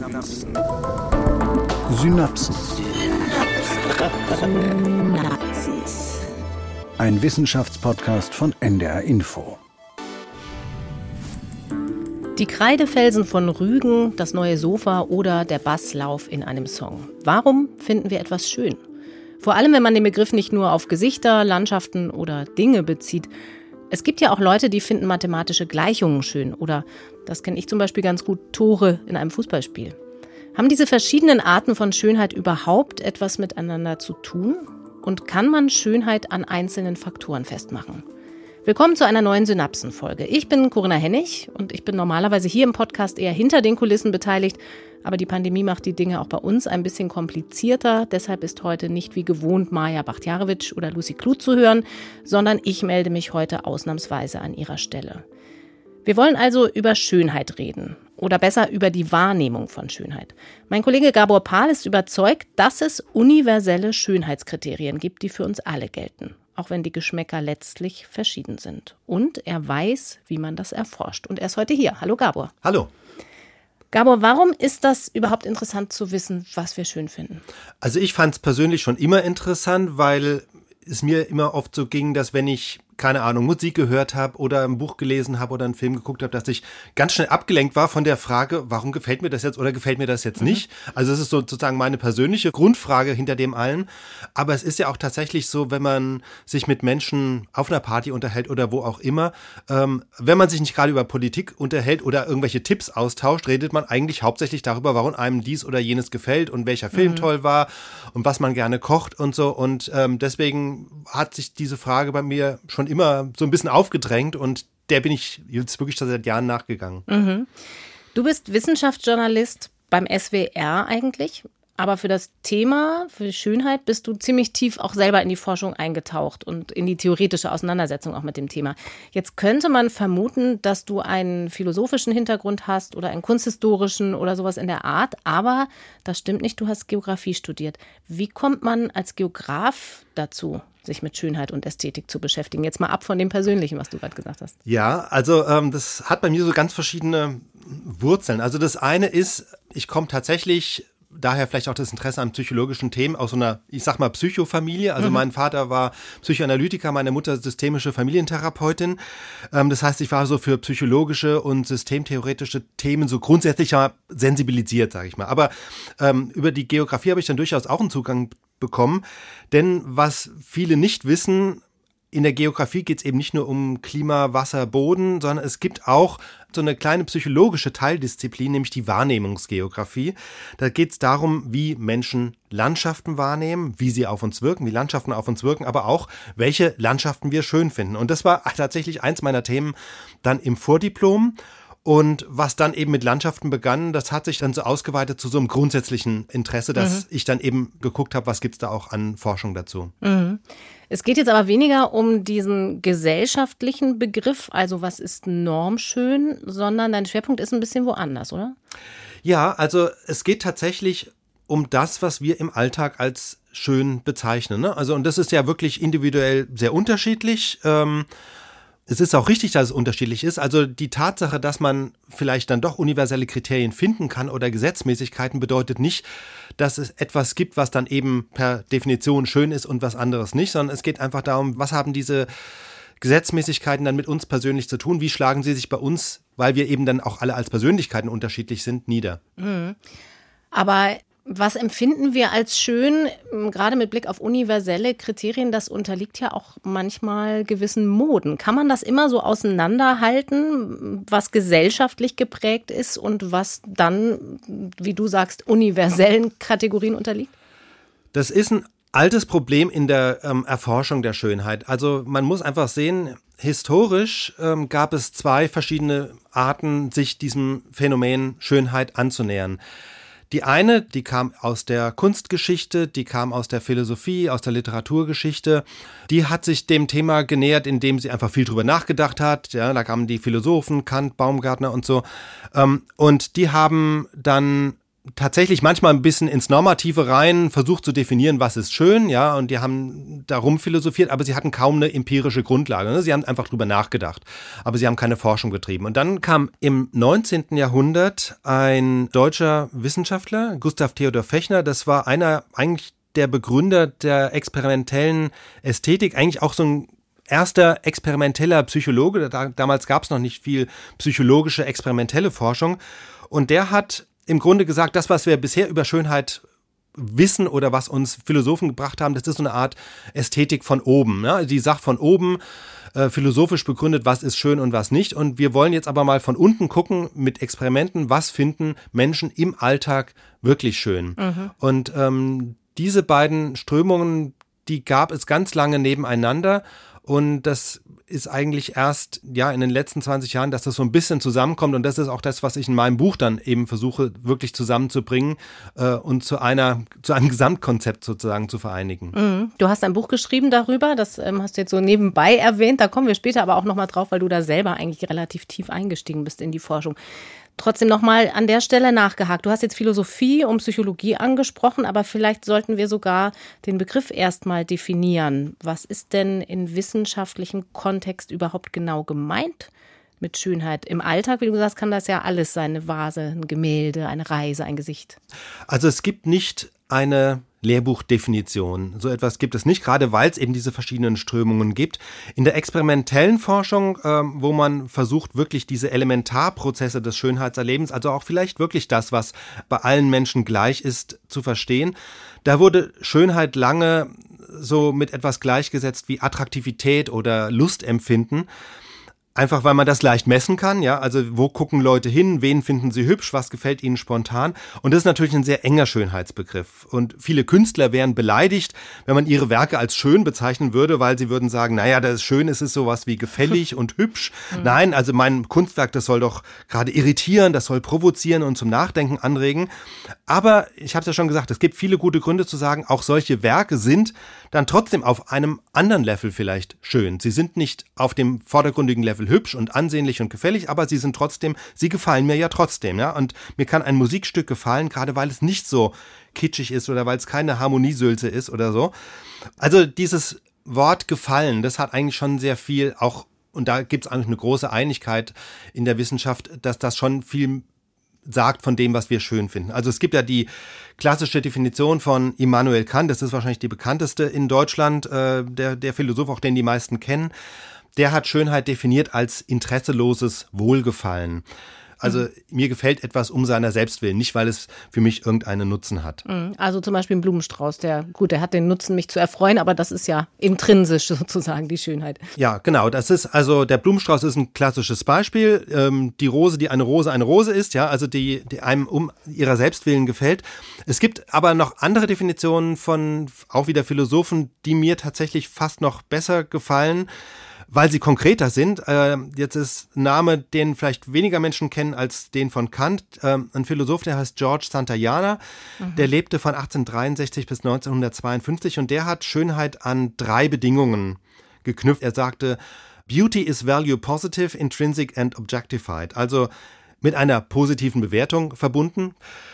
Synapsen. Ein Wissenschaftspodcast von NDR Info. Die Kreidefelsen von Rügen, das neue Sofa oder der Basslauf in einem Song. Warum finden wir etwas schön? Vor allem, wenn man den Begriff nicht nur auf Gesichter, Landschaften oder Dinge bezieht. Es gibt ja auch Leute, die finden mathematische Gleichungen schön. Oder, das kenne ich zum Beispiel ganz gut, Tore in einem Fußballspiel. Haben diese verschiedenen Arten von Schönheit überhaupt etwas miteinander zu tun? Und kann man Schönheit an einzelnen Faktoren festmachen? Willkommen zu einer neuen Synapsen-Folge. Ich bin Corinna Hennig und ich bin normalerweise hier im Podcast eher hinter den Kulissen beteiligt. Aber die Pandemie macht die Dinge auch bei uns ein bisschen komplizierter. Deshalb ist heute nicht wie gewohnt Maja Bachtjarewitsch oder Lucy Kluth zu hören, sondern ich melde mich heute ausnahmsweise an ihrer Stelle. Wir wollen also über Schönheit reden. Oder besser über die Wahrnehmung von Schönheit. Mein Kollege Gabor Pahl ist überzeugt, dass es universelle Schönheitskriterien gibt, die für uns alle gelten. Auch wenn die Geschmäcker letztlich verschieden sind. Und er weiß, wie man das erforscht. Und er ist heute hier. Hallo Gabor. Hallo. Gabor, warum ist das überhaupt interessant zu wissen, was wir schön finden? Also ich fand es persönlich schon immer interessant, weil es mir immer oft so ging, dass wenn ich, keine Ahnung, Musik gehört habe oder ein Buch gelesen habe oder einen Film geguckt habe, dass ich ganz schnell abgelenkt war von der Frage, warum gefällt mir das jetzt oder gefällt mir das jetzt nicht? Also das ist sozusagen meine persönliche Grundfrage hinter dem allen. Aber es ist ja auch tatsächlich so, wenn man sich mit Menschen auf einer Party unterhält oder wo auch immer, wenn man sich nicht gerade über Politik unterhält oder irgendwelche Tipps austauscht, redet man eigentlich hauptsächlich darüber, warum einem dies oder jenes gefällt und welcher Film toll war und was man gerne kocht und so. Und deswegen hat sich diese Frage bei mir schon immer so ein bisschen aufgedrängt und der bin ich jetzt wirklich schon seit Jahren nachgegangen. Mhm. Du bist Wissenschaftsjournalist beim SWR eigentlich, aber für das Thema, für die Schönheit bist du ziemlich tief auch selber in die Forschung eingetaucht und in die theoretische Auseinandersetzung auch mit dem Thema. Jetzt könnte man vermuten, dass du einen philosophischen Hintergrund hast oder einen kunsthistorischen oder sowas in der Art, aber das stimmt nicht, du hast Geografie studiert. Wie kommt man als Geograf dazu, sich mit Schönheit und Ästhetik zu beschäftigen? Jetzt mal ab von dem Persönlichen, was du gerade gesagt hast. Ja, also das hat bei mir so ganz verschiedene Wurzeln. Also das eine ist, ich komme tatsächlich, daher vielleicht auch das Interesse an psychologischen Themen, aus so einer, ich sag mal, Psychofamilie. Also mein Vater war Psychoanalytiker, meine Mutter systemische Familientherapeutin. Das heißt, ich war so für psychologische und systemtheoretische Themen so grundsätzlich ja sensibilisiert, sage ich mal. Aber über die Geografie habe ich dann durchaus auch einen Zugang bekommen. Denn was viele nicht wissen, in der Geografie geht es eben nicht nur um Klima, Wasser, Boden, sondern es gibt auch so eine kleine psychologische Teildisziplin, nämlich die Wahrnehmungsgeografie. Da geht es darum, wie Menschen Landschaften wahrnehmen, wie sie auf uns wirken, wie Landschaften auf uns wirken, aber auch, welche Landschaften wir schön finden. Und das war tatsächlich eins meiner Themen dann im Vordiplom. Und was dann eben mit Landschaften begann, das hat sich dann so ausgeweitet zu so einem grundsätzlichen Interesse, dass ich dann eben geguckt habe, was gibt es da auch an Forschung dazu. Mhm. Es geht jetzt aber weniger um diesen gesellschaftlichen Begriff, also was ist normschön, sondern dein Schwerpunkt ist ein bisschen woanders, oder? Ja, also es geht tatsächlich um das, was wir im Alltag als schön bezeichnen, ne? Also und das ist ja wirklich individuell sehr unterschiedlich. Es ist auch richtig, dass es unterschiedlich ist. Also die Tatsache, dass man vielleicht dann doch universelle Kriterien finden kann oder Gesetzmäßigkeiten, bedeutet nicht, dass es etwas gibt, was dann eben per Definition schön ist und was anderes nicht, sondern es geht einfach darum, was haben diese Gesetzmäßigkeiten dann mit uns persönlich zu tun? Wie schlagen sie sich bei uns, weil wir eben dann auch alle als Persönlichkeiten unterschiedlich sind, nieder? Mhm. Aber was empfinden wir als schön, gerade mit Blick auf universelle Kriterien? Das unterliegt ja auch manchmal gewissen Moden. Kann man das immer so auseinanderhalten, was gesellschaftlich geprägt ist und was dann, wie du sagst, universellen Kategorien unterliegt? Das ist ein altes Problem in der Erforschung der Schönheit. Also man muss einfach sehen, historisch gab es zwei verschiedene Arten, sich diesem Phänomen Schönheit anzunähern. Die eine, die kam aus der Kunstgeschichte, die kam aus der Philosophie, aus der Literaturgeschichte. Die hat sich dem Thema genähert, indem sie einfach viel drüber nachgedacht hat. Ja, da kamen die Philosophen, Kant, Baumgartner und so. Und die haben dann tatsächlich manchmal ein bisschen ins Normative rein, versucht zu definieren, was ist schön, ja, und die haben darum philosophiert, aber sie hatten kaum eine empirische Grundlage. Ne? Sie haben einfach drüber nachgedacht, aber sie haben keine Forschung betrieben. Und dann kam im 19. Jahrhundert ein deutscher Wissenschaftler, Gustav Theodor Fechner, das war einer eigentlich der Begründer der experimentellen Ästhetik, eigentlich auch so ein erster experimenteller Psychologe. Damals gab es noch nicht viel psychologische experimentelle Forschung. Und der hat im Grunde gesagt, das, was wir bisher über Schönheit wissen oder was uns Philosophen gebracht haben, das ist so eine Art Ästhetik von oben. Ne? Die Sache von oben, philosophisch begründet, was ist schön und was nicht. Und wir wollen jetzt aber mal von unten gucken mit Experimenten, was finden Menschen im Alltag wirklich schön. Und diese beiden Strömungen, die gab es ganz lange nebeneinander. Und das ist eigentlich erst in den letzten 20 Jahren, dass das so ein bisschen zusammenkommt. Und das ist auch das, was ich in meinem Buch dann eben versuche, wirklich zusammenzubringen und zu einem Gesamtkonzept sozusagen zu vereinigen. Du hast ein Buch geschrieben darüber, das hast du jetzt so nebenbei erwähnt. Da kommen wir später aber auch nochmal drauf, weil du da selber eigentlich relativ tief eingestiegen bist in die Forschung. Trotzdem nochmal an der Stelle nachgehakt. Du hast jetzt Philosophie und Psychologie angesprochen, aber vielleicht sollten wir sogar den Begriff erstmal definieren. Was ist denn in wissenschaftlichem Kontext überhaupt genau gemeint mit Schönheit? Im Alltag, wie du gesagt hast, kann das ja alles sein. Eine Vase, ein Gemälde, eine Reise, ein Gesicht. Also es gibt nicht eine Lehrbuchdefinition. So etwas gibt es nicht, gerade weil es eben diese verschiedenen Strömungen gibt. In der experimentellen Forschung, wo man versucht, wirklich diese Elementarprozesse des Schönheitserlebens, also auch vielleicht wirklich das, was bei allen Menschen gleich ist, zu verstehen, da wurde Schönheit lange so mit etwas gleichgesetzt wie Attraktivität oder Lustempfinden. Einfach, weil man das leicht messen kann, ja, also wo gucken Leute hin, wen finden sie hübsch, was gefällt ihnen spontan, und das ist natürlich ein sehr enger Schönheitsbegriff und viele Künstler wären beleidigt, wenn man ihre Werke als schön bezeichnen würde, weil sie würden sagen, naja, das Schön ist sowas wie gefällig und hübsch. Nein, also mein Kunstwerk, das soll doch gerade irritieren, das soll provozieren und zum Nachdenken anregen, aber ich habe es ja schon gesagt, es gibt viele gute Gründe zu sagen, auch solche Werke sind dann trotzdem auf einem anderen Level vielleicht schön. Sie sind nicht auf dem vordergründigen Level hübsch und ansehnlich und gefällig, aber sie gefallen mir ja trotzdem, ja. Und mir kann ein Musikstück gefallen, gerade weil es nicht so kitschig ist oder weil es keine Harmoniesülze ist oder so. Also dieses Wort gefallen, das hat eigentlich schon sehr viel auch, und da gibt es eigentlich eine große Einigkeit in der Wissenschaft, dass das schon viel sagt von dem, was wir schön finden. Also es gibt ja die klassische Definition von Immanuel Kant, das ist wahrscheinlich die bekannteste in Deutschland, der Philosoph, auch den die meisten kennen. Der hat Schönheit definiert als interesseloses Wohlgefallen. Also mir gefällt etwas um seiner selbst willen, nicht weil es für mich irgendeinen Nutzen hat. Also zum Beispiel ein Blumenstrauß, der hat den Nutzen, mich zu erfreuen, aber das ist ja intrinsisch sozusagen die Schönheit. Ja, genau, das ist, also der Blumenstrauß ist ein klassisches Beispiel. Die Rose, die eine Rose ist, ja, also die einem um ihrer selbst willen gefällt. Es gibt aber noch andere Definitionen von auch wieder Philosophen, die mir tatsächlich fast noch besser gefallen, weil sie konkreter sind. Jetzt ist ein Name, den vielleicht weniger Menschen kennen als den von Kant. Ein Philosoph, der heißt George Santayana. Der lebte von 1863 bis 1952 und der hat Schönheit an 3 Bedingungen geknüpft. Er sagte, Beauty is value positive, intrinsic and objectified. Also mit einer positiven Bewertung verbunden.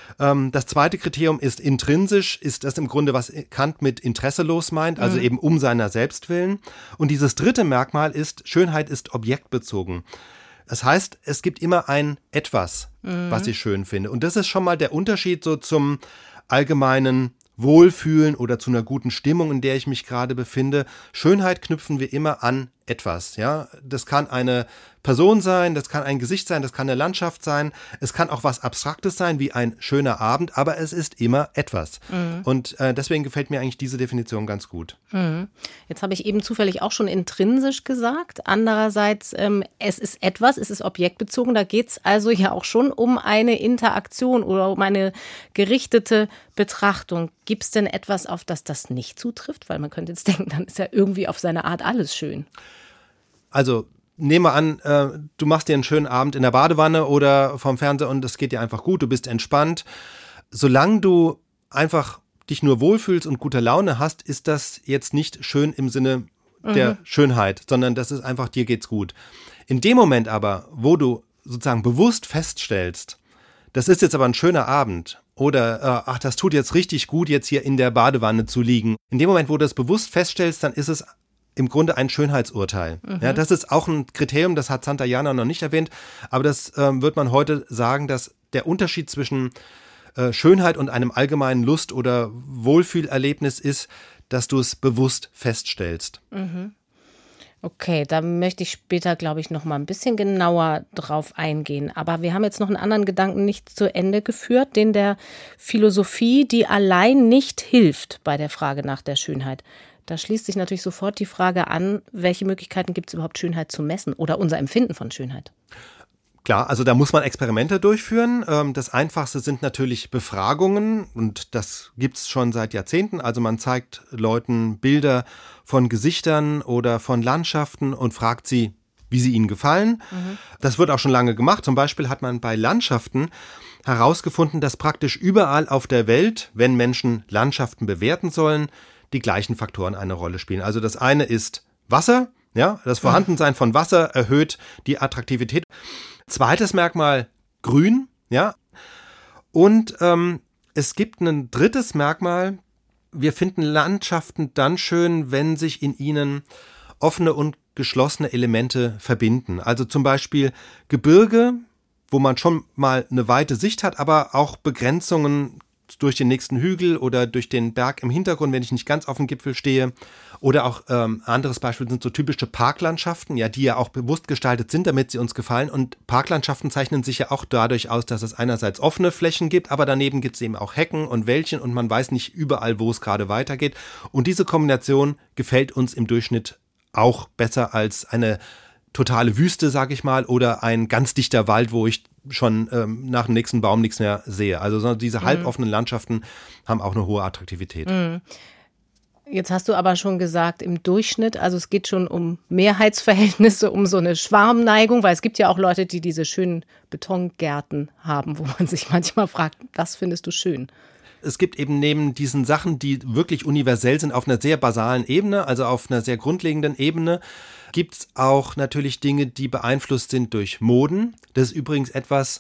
Das zweite Kriterium ist intrinsisch, ist das im Grunde, was Kant mit interesselos meint, also eben um seiner selbst willen. Und dieses dritte Merkmal ist, Schönheit ist objektbezogen. Das heißt, es gibt immer ein Etwas, was ich schön finde. Und das ist schon mal der Unterschied so zum allgemeinen Wohlfühlen oder zu einer guten Stimmung, in der ich mich gerade befinde. Schönheit knüpfen wir immer an etwas, ja. Das kann eine Person sein, das kann ein Gesicht sein, das kann eine Landschaft sein, es kann auch was Abstraktes sein, wie ein schöner Abend, aber es ist immer etwas. Und deswegen gefällt mir eigentlich diese Definition ganz gut. Jetzt habe ich eben zufällig auch schon intrinsisch gesagt. Andererseits, es ist etwas, es ist objektbezogen, da geht es also ja auch schon um eine Interaktion oder um eine gerichtete Betrachtung. Gibt es denn etwas, auf das das nicht zutrifft? Weil man könnte jetzt denken, dann ist ja irgendwie auf seine Art alles schön. Also nehme an, du machst dir einen schönen Abend in der Badewanne oder vorm Fernseher und es geht dir einfach gut, du bist entspannt. Solange du einfach dich nur wohlfühlst und gute Laune hast, ist das jetzt nicht schön im Sinne der Schönheit, sondern das ist einfach, dir geht's gut. In dem Moment aber, wo du sozusagen bewusst feststellst, das ist jetzt aber ein schöner Abend oder ach, das tut jetzt richtig gut, jetzt hier in der Badewanne zu liegen. In dem Moment, wo du das bewusst feststellst, dann ist es im Grunde ein Schönheitsurteil. Ja, das ist auch ein Kriterium, das hat Santayana noch nicht erwähnt, aber das wird man heute sagen, dass der Unterschied zwischen Schönheit und einem allgemeinen Lust- oder Wohlfühlerlebnis ist, dass du es bewusst feststellst. Okay, da möchte ich später, glaube ich, noch mal ein bisschen genauer drauf eingehen. Aber wir haben jetzt noch einen anderen Gedanken nicht zu Ende geführt, den der Philosophie, die allein nicht hilft bei der Frage nach der Schönheit. Da schließt sich natürlich sofort die Frage an, welche Möglichkeiten gibt es überhaupt, Schönheit zu messen oder unser Empfinden von Schönheit? Klar, also da muss man Experimente durchführen. Das Einfachste sind natürlich Befragungen und das gibt's schon seit Jahrzehnten. Also man zeigt Leuten Bilder von Gesichtern oder von Landschaften und fragt sie, wie sie ihnen gefallen. Das wird auch schon lange gemacht. Zum Beispiel hat man bei Landschaften herausgefunden, dass praktisch überall auf der Welt, wenn Menschen Landschaften bewerten sollen, die gleichen Faktoren eine Rolle spielen. Also das eine ist Wasser, ja, das Vorhandensein von Wasser erhöht die Attraktivität. Zweites Merkmal Grün, ja. Und es gibt ein drittes Merkmal. Wir finden Landschaften dann schön, wenn sich in ihnen offene und geschlossene Elemente verbinden. Also zum Beispiel Gebirge, wo man schon mal eine weite Sicht hat, aber auch Begrenzungen durch den nächsten Hügel oder durch den Berg im Hintergrund, wenn ich nicht ganz auf dem Gipfel stehe. Oder auch anderes Beispiel sind so typische Parklandschaften, ja, die ja auch bewusst gestaltet sind, damit sie uns gefallen. Und Parklandschaften zeichnen sich ja auch dadurch aus, dass es einerseits offene Flächen gibt, aber daneben gibt es eben auch Hecken und Wäldchen und man weiß nicht überall, wo es gerade weitergeht. Und diese Kombination gefällt uns im Durchschnitt auch besser als eine totale Wüste, sag ich mal, oder ein ganz dichter Wald, wo ich schon nach dem nächsten Baum nichts mehr sehe. Also diese halboffenen Landschaften haben auch eine hohe Attraktivität. Jetzt hast du aber schon gesagt, im Durchschnitt, also es geht schon um Mehrheitsverhältnisse, um so eine Schwarmneigung, weil es gibt ja auch Leute, die diese schönen Betongärten haben, wo man sich manchmal fragt, was findest du schön? Es gibt eben neben diesen Sachen, die wirklich universell sind, auf einer sehr basalen Ebene, also auf einer sehr grundlegenden Ebene, gibt es auch natürlich Dinge, die beeinflusst sind durch Moden. Das ist übrigens etwas,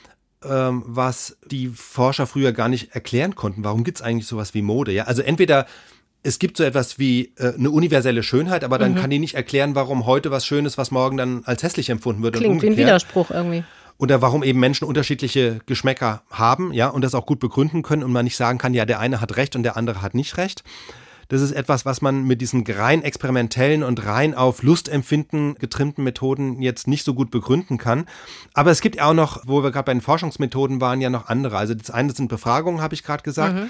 was die Forscher früher gar nicht erklären konnten. Warum gibt es eigentlich sowas wie Mode? Ja, also entweder es gibt so etwas wie eine universelle Schönheit, aber dann kann die nicht erklären, warum heute was Schönes, was morgen dann als hässlich empfunden wird. Klingt wie ein Widerspruch irgendwie. Oder warum eben Menschen unterschiedliche Geschmäcker haben, ja, und das auch gut begründen können und man nicht sagen kann, ja, der eine hat recht und der andere hat nicht recht. Das ist etwas, was man mit diesen rein experimentellen und rein auf Lustempfinden getrimmten Methoden jetzt nicht so gut begründen kann. Aber es gibt auch noch, wo wir gerade bei den Forschungsmethoden waren, ja noch andere. Also das eine sind Befragungen, habe ich gerade gesagt.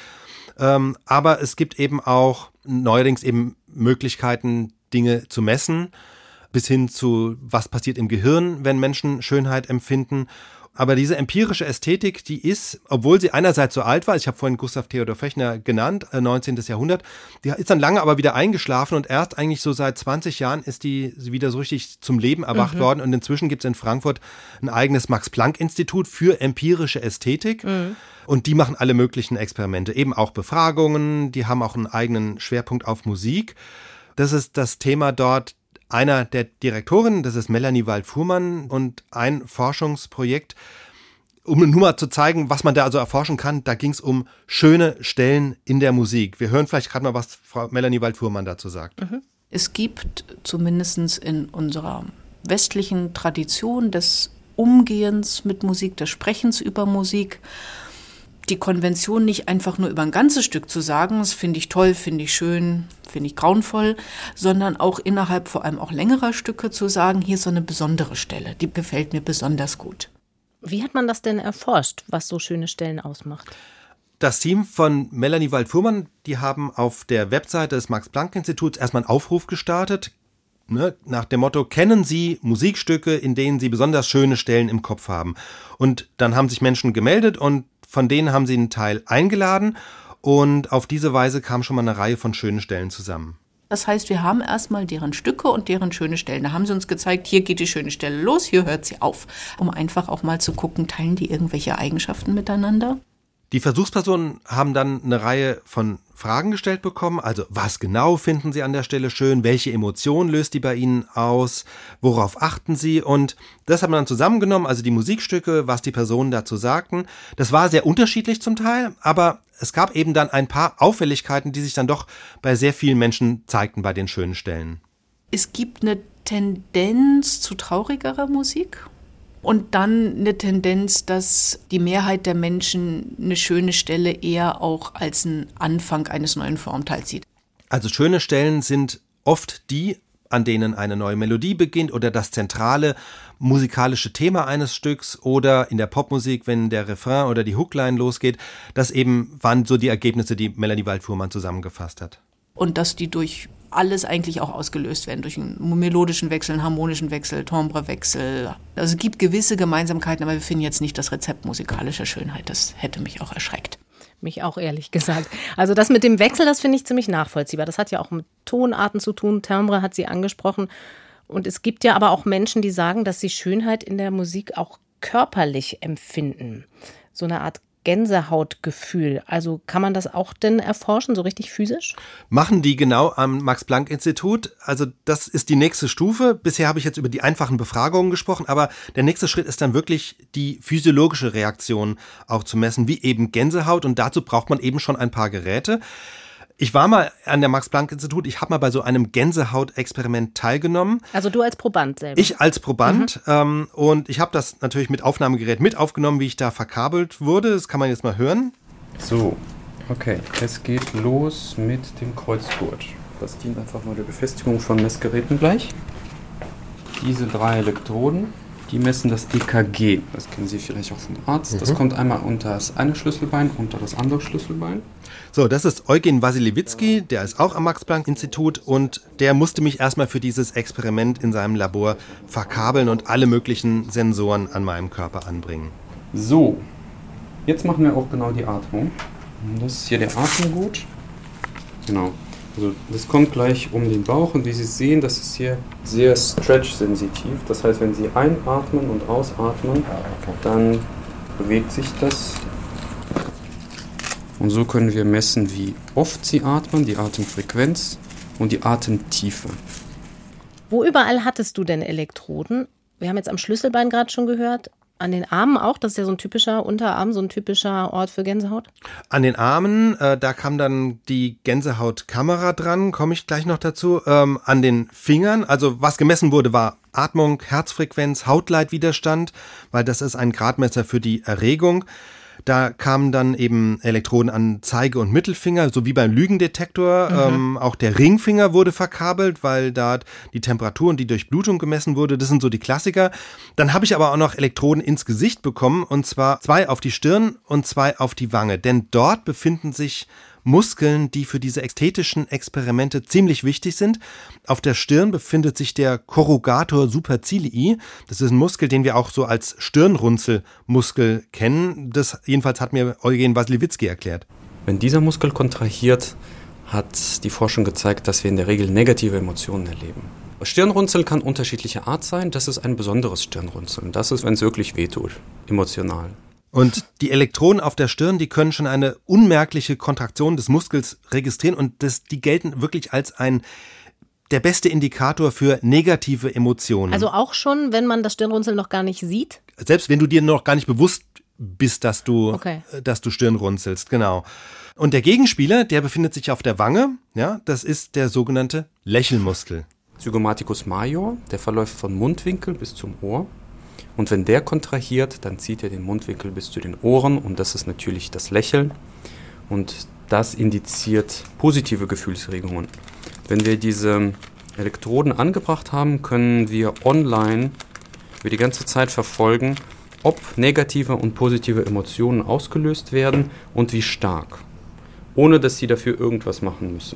Aber es gibt eben auch neuerdings eben Möglichkeiten, Dinge zu messen, bis hin zu, was passiert im Gehirn, wenn Menschen Schönheit empfinden. Aber diese empirische Ästhetik, die ist, obwohl sie einerseits so alt war, ich habe vorhin Gustav Theodor Fechner genannt, 19. Jahrhundert, die ist dann lange aber wieder eingeschlafen und erst eigentlich so seit 20 Jahren ist die wieder so richtig zum Leben erwacht worden und inzwischen gibt es in Frankfurt ein eigenes Max-Planck-Institut für empirische Ästhetik und die machen alle möglichen Experimente, eben auch Befragungen, die haben auch einen eigenen Schwerpunkt auf Musik. Das ist das Thema dort. Einer der Direktorinnen, das ist Melanie Wald-Fuhrmann und ein Forschungsprojekt, um nur mal zu zeigen, was man da also erforschen kann, da ging es um schöne Stellen in der Musik. Wir hören vielleicht gerade mal, was Frau Melanie Wald-Fuhrmann dazu sagt. Es gibt zumindest in unserer westlichen Tradition des Umgehens mit Musik, des Sprechens über Musik, die Konvention nicht einfach nur über ein ganzes Stück zu sagen, das finde ich toll, finde ich schön, finde ich grauenvoll, sondern auch innerhalb vor allem auch längerer Stücke zu sagen, hier ist so eine besondere Stelle, die gefällt mir besonders gut. Wie hat man das denn erforscht, was so schöne Stellen ausmacht? Das Team von Melanie Wald-Fuhrmann, die haben auf der Webseite des Max-Planck-Instituts erstmal einen Aufruf gestartet, nach dem Motto, kennen Sie Musikstücke, in denen Sie besonders schöne Stellen im Kopf haben? Und dann haben sich Menschen gemeldet und von denen haben sie einen Teil eingeladen und auf diese Weise kam schon mal eine Reihe von schönen Stellen zusammen. Das heißt, wir haben erstmal deren Stücke und deren schöne Stellen. Da haben sie uns gezeigt, hier geht die schöne Stelle los, hier hört sie auf. Um einfach auch mal zu gucken, teilen die irgendwelche Eigenschaften miteinander? Die Versuchspersonen haben dann eine Reihe von Fragen gestellt bekommen, also was genau finden sie an der Stelle schön, welche Emotionen löst die bei ihnen aus, worauf achten sie, und das haben wir dann zusammengenommen, also die Musikstücke, was die Personen dazu sagten. Das war sehr unterschiedlich zum Teil, aber es gab eben dann ein paar Auffälligkeiten, die sich dann doch bei sehr vielen Menschen zeigten bei den schönen Stellen. Es gibt eine Tendenz zu traurigerer Musik. Und dann eine Tendenz, dass die Mehrheit der Menschen eine schöne Stelle eher auch als einen Anfang eines neuen Formteils sieht. Also schöne Stellen sind oft die, an denen eine neue Melodie beginnt oder das zentrale musikalische Thema eines Stücks oder in der Popmusik, wenn der Refrain oder die Hookline losgeht. Das eben waren so die Ergebnisse, die Melanie Wald-Fuhrmann zusammengefasst hat. Und dass die durch alles eigentlich auch ausgelöst werden, durch einen melodischen Wechsel, einen harmonischen Wechsel, Timbrewechsel. Also es gibt gewisse Gemeinsamkeiten, aber wir finden jetzt nicht das Rezept musikalischer Schönheit. Das hätte mich auch erschreckt. Mich auch, ehrlich gesagt. Also das mit dem Wechsel, das finde ich ziemlich nachvollziehbar. Das hat ja auch mit Tonarten zu tun. Timbre hat sie angesprochen. Und es gibt ja aber auch Menschen, die sagen, dass sie Schönheit in der Musik auch körperlich empfinden. So eine Art Gänsehautgefühl. Also kann man das auch denn erforschen, so richtig physisch? Machen die genau am Max-Planck-Institut. Also das ist die nächste Stufe. Bisher habe ich jetzt über die einfachen Befragungen gesprochen, aber der nächste Schritt ist dann wirklich die physiologische Reaktion auch zu messen, wie eben Gänsehaut. Und dazu braucht man eben schon ein paar Geräte. Ich war mal an der Max-Planck-Institut, ich habe mal bei so einem Gänsehaut-Experiment teilgenommen. Also du als Proband selber? Ich als Proband und ich habe das natürlich mit Aufnahmegerät mit aufgenommen, wie ich da verkabelt wurde. Das kann man jetzt mal hören. So, okay, es geht los mit dem Kreuzgurt. Das dient einfach nur der Befestigung von Messgeräten gleich. Diese 3 Elektroden, die messen das EKG. Das kennen Sie vielleicht auch vom Arzt. Das kommt einmal unter das eine Schlüsselbein, unter das andere Schlüsselbein. So, das ist Eugen Wasilewicki, der ist auch am Max-Planck-Institut und der musste mich erstmal für dieses Experiment in seinem Labor verkabeln und alle möglichen Sensoren an meinem Körper anbringen. So, jetzt machen wir auch genau die Atmung. Das ist hier der Atemgut. Genau. Also das kommt gleich um den Bauch und wie Sie sehen, das ist hier sehr stretch-sensitiv. Das heißt, wenn Sie einatmen und ausatmen, dann bewegt sich das. Und so können wir messen, wie oft Sie atmen, die Atemfrequenz und die Atemtiefe. Wo überall hattest du denn Elektroden? Wir haben jetzt am Schlüsselbein gerade schon gehört. An den Armen auch? Das ist ja so ein typischer Unterarm, so ein typischer Ort für Gänsehaut. An den Armen, da kam dann die Gänsehautkamera dran, komme ich gleich noch dazu. An den Fingern, also was gemessen wurde, war Atmung, Herzfrequenz, Hautleitwiderstand, weil das ist ein Gradmesser für die Erregung. Da kamen dann eben Elektroden an Zeige- und Mittelfinger, so wie beim Lügendetektor. Auch der Ringfinger wurde verkabelt, weil da die Temperatur und die Durchblutung gemessen wurde. Das sind so die Klassiker. Dann habe ich aber auch noch Elektroden ins Gesicht bekommen, und zwar 2 auf die Stirn und 2 auf die Wange. Denn dort befinden sich Muskeln, die für diese ästhetischen Experimente ziemlich wichtig sind. Auf der Stirn befindet sich der Corrugator supercilii. Das ist ein Muskel, den wir auch so als Stirnrunzelmuskel kennen. Das jedenfalls hat mir Eugen Wasilewicki erklärt. Wenn dieser Muskel kontrahiert, hat die Forschung gezeigt, dass wir in der Regel negative Emotionen erleben. Stirnrunzeln kann unterschiedlicher Art sein. Das ist ein besonderes Stirnrunzeln. Das ist, wenn es wirklich wehtut, emotional. Und die Elektroden auf der Stirn, die können schon eine unmerkliche Kontraktion des Muskels registrieren und die gelten wirklich als der beste Indikator für negative Emotionen. Also auch schon, wenn man das Stirnrunzeln noch gar nicht sieht? Selbst wenn du dir noch gar nicht bewusst bist, dass du Stirnrunzelst, genau. Und der Gegenspieler, der befindet sich auf der Wange, ja, das ist der sogenannte Lächelmuskel. Zygomaticus major, der verläuft von Mundwinkel bis zum Ohr. Und wenn der kontrahiert, dann zieht er den Mundwinkel bis zu den Ohren und das ist natürlich das Lächeln und das indiziert positive Gefühlsregungen. Wenn wir diese Elektroden angebracht haben, können wir online über die ganze Zeit verfolgen, ob negative und positive Emotionen ausgelöst werden und wie stark, ohne dass Sie dafür irgendwas machen müssen.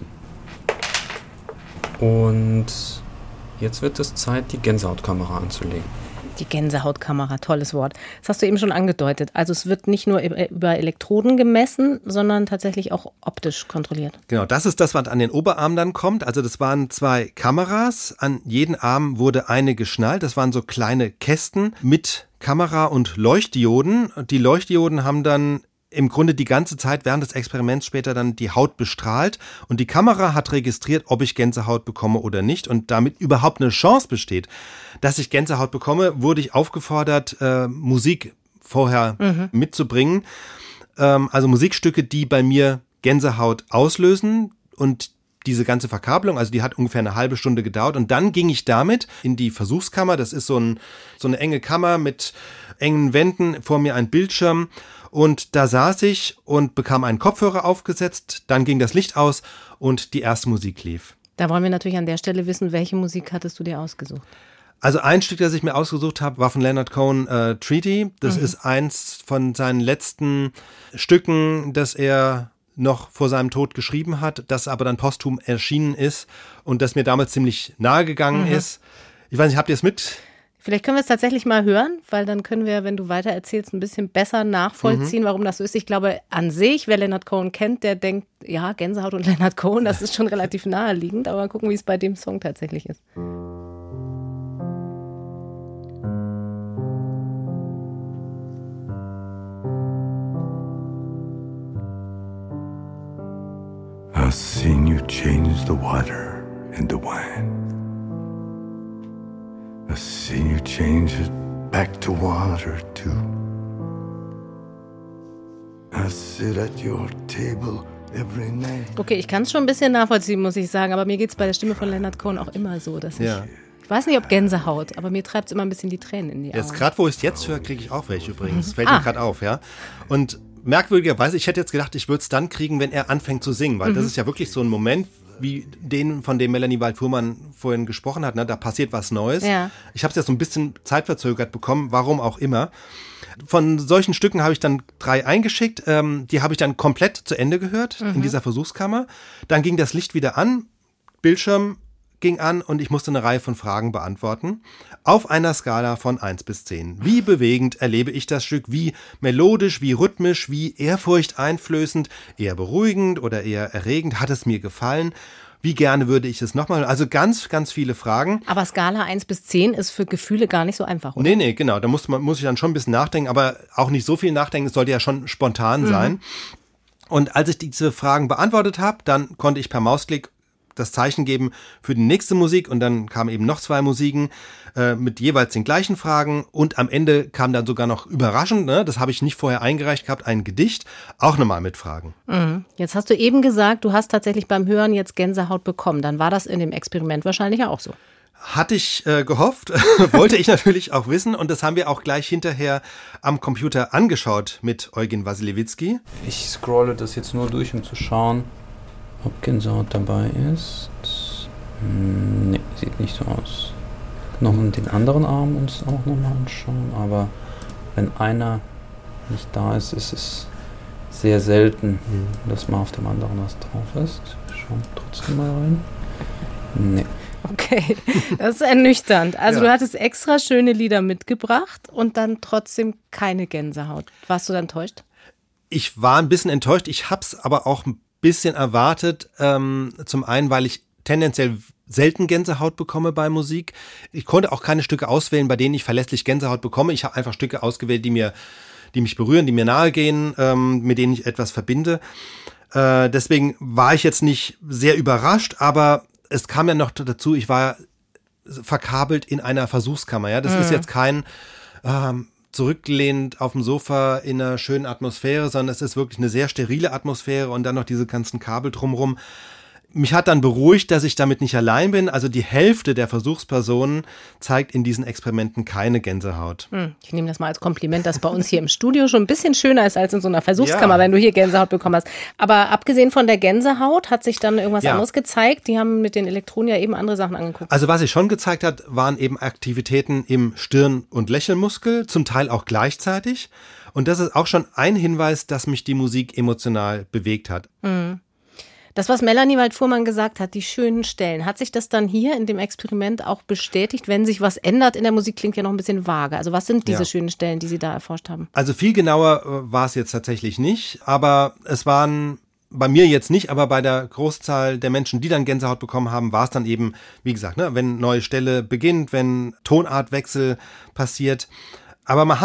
Und jetzt wird es Zeit, die Gänsehautkamera anzulegen. Die Gänsehautkamera, tolles Wort. Das hast du eben schon angedeutet. Also es wird nicht nur über Elektroden gemessen, sondern tatsächlich auch optisch kontrolliert. Genau, das ist das, was an den Oberarm dann kommt. Also das waren 2 Kameras. An jeden Arm wurde eine geschnallt. Das waren so kleine Kästen mit Kamera und Leuchtdioden. Die Leuchtdioden haben dann im Grunde die ganze Zeit während des Experiments später dann die Haut bestrahlt und die Kamera hat registriert, ob ich Gänsehaut bekomme oder nicht und damit überhaupt eine Chance besteht, dass ich Gänsehaut bekomme, wurde ich aufgefordert, Musik vorher mitzubringen. Also Musikstücke, die bei mir Gänsehaut auslösen und diese ganze Verkabelung, also die hat ungefähr eine halbe Stunde gedauert und dann ging ich damit in die Versuchskammer. Das ist so eine enge Kammer mit engen Wänden, vor mir ein Bildschirm und da saß ich und bekam einen Kopfhörer aufgesetzt, dann ging das Licht aus und die erste Musik lief. Da wollen wir natürlich an der Stelle wissen, welche Musik hattest du dir ausgesucht? Also ein Stück, das ich mir ausgesucht habe, war von Leonard Cohen, Treaty. Das ist eins von seinen letzten Stücken, das er noch vor seinem Tod geschrieben hat, das aber dann posthum erschienen ist und das mir damals ziemlich nahe gegangen ist. Ich weiß nicht, habt ihr es mit? Vielleicht können wir es tatsächlich mal hören, weil dann können wir, wenn du weiter erzählst, ein bisschen besser nachvollziehen, warum das so ist. Ich glaube, an sich, wer Leonard Cohen kennt, der denkt, ja, Gänsehaut und Leonard Cohen, das ist schon relativ naheliegend, aber mal gucken, wie es bei dem Song tatsächlich ist. I've seen you change the water into wine. I've seen you change it back to water too. I sit at your table every night. Okay, ich kann es schon ein bisschen nachvollziehen, muss ich sagen, aber mir geht es bei der Stimme von Leonard Cohen auch immer so, dass ich weiß nicht, ob Gänsehaut, aber mir treibt es immer ein bisschen die Tränen in die Augen. Jetzt gerade, wo ich es jetzt höre, kriege ich auch welche übrigens. Fällt mir gerade auf, ja. Und merkwürdigerweise, ich hätte jetzt gedacht, ich würde es dann kriegen, wenn er anfängt zu singen, weil das ist ja wirklich so ein Moment, wie den, von dem Melanie Wald-Fuhrmann vorhin gesprochen hat, ne? Da passiert was Neues. Ja. Ich habe es jetzt so ein bisschen zeitverzögert bekommen, warum auch immer. Von solchen Stücken habe ich dann 3 eingeschickt, die habe ich dann komplett zu Ende gehört in dieser Versuchskammer. Dann ging das Licht wieder an, Bildschirm ging an und ich musste eine Reihe von Fragen beantworten. Auf einer Skala von 1 bis 10. Wie bewegend erlebe ich das Stück? Wie melodisch, wie rhythmisch, wie ehrfurchteinflößend, eher beruhigend oder eher erregend? Hat es mir gefallen? Wie gerne würde ich es nochmal? Also ganz, ganz viele Fragen. Aber Skala 1 bis 10 ist für Gefühle gar nicht so einfach, oder? Nee, genau. Da muss ich dann schon ein bisschen nachdenken, aber auch nicht so viel nachdenken. Es sollte ja schon spontan sein. Und als ich diese Fragen beantwortet habe, dann konnte ich per Mausklick das Zeichen geben für die nächste Musik und dann kamen eben noch 2 Musiken mit jeweils den gleichen Fragen und am Ende kam dann sogar noch überraschend, ne, das habe ich nicht vorher eingereicht gehabt, ein Gedicht, auch nochmal mit Fragen. Jetzt hast du eben gesagt, du hast tatsächlich beim Hören jetzt Gänsehaut bekommen, dann war das in dem Experiment wahrscheinlich ja auch so. Hatte ich gehofft, wollte ich natürlich auch wissen und das haben wir auch gleich hinterher am Computer angeschaut mit Eugen Wasilewicki. Ich scrolle das jetzt nur durch, um zu schauen, ob Gänsehaut dabei ist. Nee, sieht nicht so aus. Nochmal den anderen Arm uns auch nochmal anschauen, aber wenn einer nicht da ist, ist es sehr selten, dass mal auf dem anderen was drauf ist. Schauen trotzdem mal rein. Nee. Okay, das ist ernüchternd. Also du hattest extra schöne Lieder mitgebracht und dann trotzdem keine Gänsehaut. Warst du dann enttäuscht? Ich war ein bisschen enttäuscht. Ich habe es aber auch ein bisschen erwartet. Zum einen, weil ich tendenziell selten Gänsehaut bekomme bei Musik. Ich konnte auch keine Stücke auswählen, bei denen ich verlässlich Gänsehaut bekomme. Ich habe einfach Stücke ausgewählt, die mich berühren, die mir nahe gehen, mit denen ich etwas verbinde. Deswegen war ich jetzt nicht sehr überrascht, aber es kam ja noch dazu, ich war verkabelt in einer Versuchskammer. Ja, das ist jetzt kein zurückgelehnt auf dem Sofa in einer schönen Atmosphäre, sondern es ist wirklich eine sehr sterile Atmosphäre und dann noch diese ganzen Kabel drumherum. Mich hat dann beruhigt, dass ich damit nicht allein bin. Also die Hälfte der Versuchspersonen zeigt in diesen Experimenten keine Gänsehaut. Ich nehme das mal als Kompliment, dass bei uns hier im Studio schon ein bisschen schöner ist als in so einer Versuchskammer, wenn du hier Gänsehaut bekommen hast. Aber abgesehen von der Gänsehaut hat sich dann irgendwas anderes gezeigt. Die haben mit den Elektronen ja eben andere Sachen angeguckt. Also was sich schon gezeigt hat, waren eben Aktivitäten im Stirn- und Lächelmuskel, zum Teil auch gleichzeitig. Und das ist auch schon ein Hinweis, dass mich die Musik emotional bewegt hat. Das, was Melanie Wald-Fuhrmann gesagt hat, die schönen Stellen, hat sich das dann hier in dem Experiment auch bestätigt, wenn sich was ändert in der Musik, klingt ja noch ein bisschen vage. Also was sind diese schönen Stellen, die Sie da erforscht haben? Also viel genauer war es jetzt tatsächlich nicht, aber es waren bei mir jetzt nicht, aber bei der Großzahl der Menschen, die dann Gänsehaut bekommen haben, war es dann eben, wie gesagt, ne, wenn neue Stelle beginnt, wenn Tonartwechsel passiert. Aber man hat es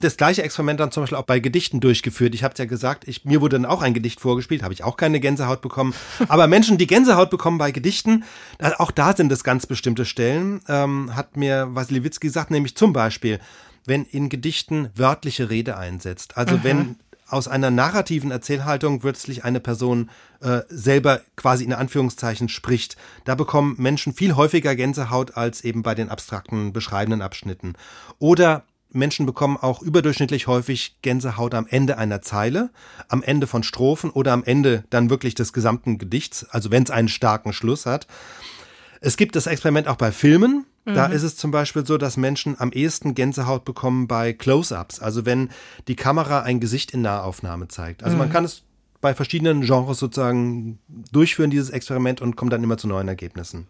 das gleiche Experiment dann zum Beispiel auch bei Gedichten durchgeführt. Ich habe es ja gesagt, mir wurde dann auch ein Gedicht vorgespielt, habe ich auch keine Gänsehaut bekommen. Aber Menschen, die Gänsehaut bekommen bei Gedichten, auch da sind es ganz bestimmte Stellen, hat mir Wasilewicki gesagt, nämlich zum Beispiel, wenn in Gedichten wörtliche Rede einsetzt. Also wenn aus einer narrativen Erzählhaltung plötzlich eine Person selber quasi in Anführungszeichen spricht. Da bekommen Menschen viel häufiger Gänsehaut als eben bei den abstrakten beschreibenden Abschnitten. Oder Menschen bekommen auch überdurchschnittlich häufig Gänsehaut am Ende einer Zeile, am Ende von Strophen oder am Ende dann wirklich des gesamten Gedichts, also wenn es einen starken Schluss hat. Es gibt das Experiment auch bei Filmen. Da ist es zum Beispiel so, dass Menschen am ehesten Gänsehaut bekommen bei Close-ups, also wenn die Kamera ein Gesicht in Nahaufnahme zeigt. Also man kann es bei verschiedenen Genres sozusagen durchführen, dieses Experiment, und kommt dann immer zu neuen Ergebnissen.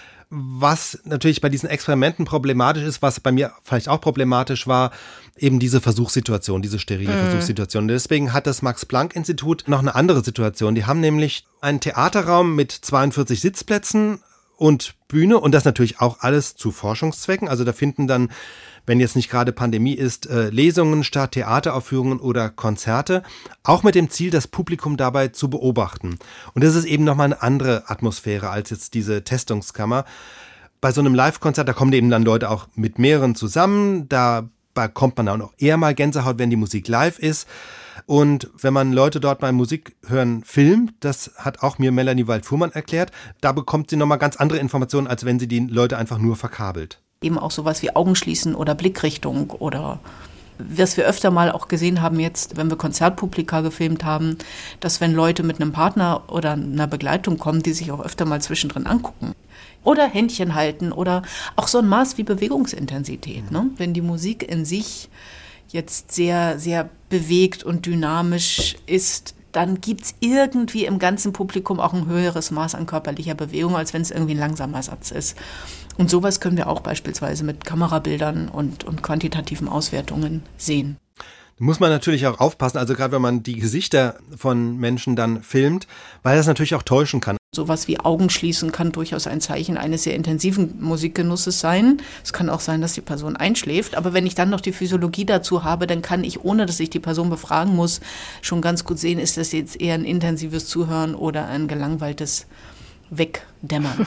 Was natürlich bei diesen Experimenten problematisch ist, was bei mir vielleicht auch problematisch war, eben diese Versuchssituation, diese sterile Versuchssituation. Deswegen hat das Max-Planck-Institut noch eine andere Situation. Die haben nämlich einen Theaterraum mit 42 Sitzplätzen und Bühne, und das natürlich auch alles zu Forschungszwecken. Also da finden dann, wenn jetzt nicht gerade Pandemie ist, Lesungen statt, Theateraufführungen oder Konzerte, auch mit dem Ziel, das Publikum dabei zu beobachten. Und das ist eben nochmal eine andere Atmosphäre als jetzt diese Testungskammer. Bei so einem Live-Konzert, da kommen eben dann Leute auch mit mehreren zusammen, da bekommt man auch eher mal Gänsehaut, wenn die Musik live ist. Und wenn man Leute dort beim Musikhören filmt, das hat auch mir Melanie Wald-Fuhrmann erklärt, da bekommt sie nochmal ganz andere Informationen, als wenn sie die Leute einfach nur verkabelt. Eben auch sowas wie Augenschließen oder Blickrichtung oder was wir öfter mal auch gesehen haben jetzt, wenn wir Konzertpublika gefilmt haben, dass wenn Leute mit einem Partner oder einer Begleitung kommen, die sich auch öfter mal zwischendrin angucken. Oder Händchen halten oder auch so ein Maß wie Bewegungsintensität. Ne? Wenn die Musik in sich jetzt sehr, sehr bewegt und dynamisch ist, dann gibt's irgendwie im ganzen Publikum auch ein höheres Maß an körperlicher Bewegung, als wenn es irgendwie ein langsamer Satz ist. Und sowas können wir auch beispielsweise mit Kamerabildern und quantitativen Auswertungen sehen. Da muss man natürlich auch aufpassen, also gerade wenn man die Gesichter von Menschen dann filmt, weil das natürlich auch täuschen kann. Sowas wie Augenschließen kann durchaus ein Zeichen eines sehr intensiven Musikgenusses sein. Es kann auch sein, dass die Person einschläft. Aber wenn ich dann noch die Physiologie dazu habe, dann kann ich, ohne dass ich die Person befragen muss, schon ganz gut sehen, ist das jetzt eher ein intensives Zuhören oder ein gelangweiltes Wegdämmern.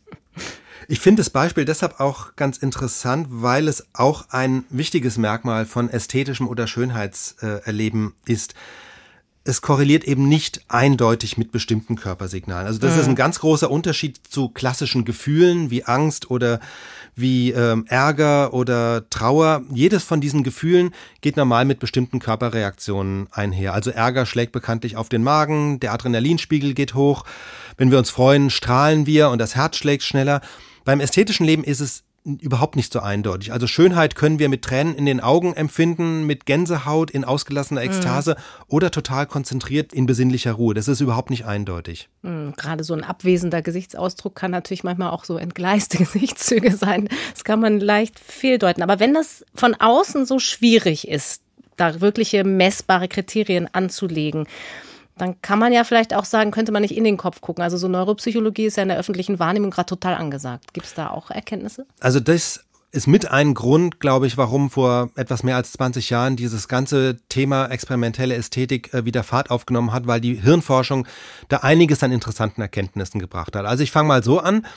Ich finde das Beispiel deshalb auch ganz interessant, weil es auch ein wichtiges Merkmal von ästhetischem oder Schönheitserleben ist. Es korreliert eben nicht eindeutig mit bestimmten Körpersignalen. Also das ist ein ganz großer Unterschied zu klassischen Gefühlen wie Angst oder wie Ärger oder Trauer. Jedes von diesen Gefühlen geht normal mit bestimmten Körperreaktionen einher. Also Ärger schlägt bekanntlich auf den Magen, der Adrenalinspiegel geht hoch. Wenn wir uns freuen, strahlen wir und das Herz schlägt schneller. Beim ästhetischen Leben ist es überhaupt nicht so eindeutig. Also Schönheit können wir mit Tränen in den Augen empfinden, mit Gänsehaut, in ausgelassener Ekstase oder total konzentriert in besinnlicher Ruhe. Das ist überhaupt nicht eindeutig. Gerade so ein abwesender Gesichtsausdruck kann natürlich manchmal auch so entgleiste Gesichtszüge sein. Das kann man leicht fehldeuten. Aber wenn das von außen so schwierig ist, da wirkliche messbare Kriterien anzulegen, dann kann man ja vielleicht auch sagen, könnte man nicht in den Kopf gucken. Also so Neuropsychologie ist ja in der öffentlichen Wahrnehmung gerade total angesagt. Gibt es da auch Erkenntnisse? Also das ist mit ein Grund, glaube ich, warum vor etwas mehr als 20 Jahren dieses ganze Thema experimentelle Ästhetik wieder Fahrt aufgenommen hat, weil die Hirnforschung da einiges an interessanten Erkenntnissen gebracht hat. Also ich fange mal so an.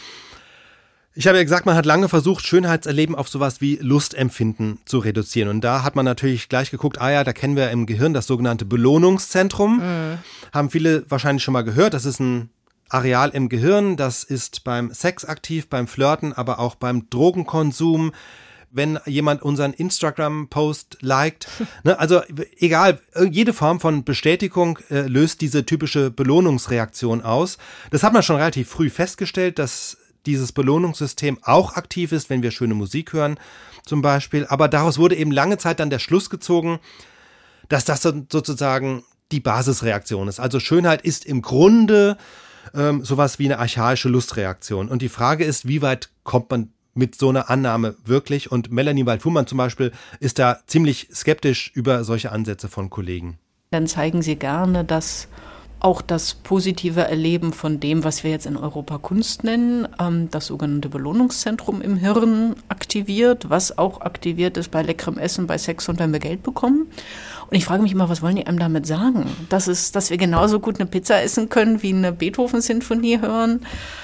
Ich habe ja gesagt, man hat lange versucht, Schönheitserleben auf sowas wie Lustempfinden zu reduzieren. Und da hat man natürlich gleich geguckt, da kennen wir im Gehirn das sogenannte Belohnungszentrum. Haben viele wahrscheinlich schon mal gehört. Das ist ein Areal im Gehirn, das ist beim Sex aktiv, beim Flirten, aber auch beim Drogenkonsum. Wenn jemand unseren Instagram-Post liked. Also egal, jede Form von Bestätigung löst diese typische Belohnungsreaktion aus. Das hat man schon relativ früh festgestellt, dass dieses Belohnungssystem auch aktiv ist, wenn wir schöne Musik hören zum Beispiel. Aber daraus wurde eben lange Zeit dann der Schluss gezogen, dass das sozusagen die Basisreaktion ist. Also Schönheit ist im Grunde sowas wie eine archaische Lustreaktion. Und die Frage ist, wie weit kommt man mit so einer Annahme wirklich? Und Melanie Wald-Fuhrmann zum Beispiel ist da ziemlich skeptisch über solche Ansätze von Kollegen. Dann zeigen sie gerne, dass auch das positive Erleben von dem, was wir jetzt in Europa Kunst nennen, das sogenannte Belohnungszentrum im Hirn aktiviert, was auch aktiviert ist bei leckerem Essen, bei Sex und wenn wir Geld bekommen. Und ich frage mich immer, was wollen die einem damit sagen? Dass wir genauso gut eine Pizza essen können, wie eine Beethoven-Sinfonie hören.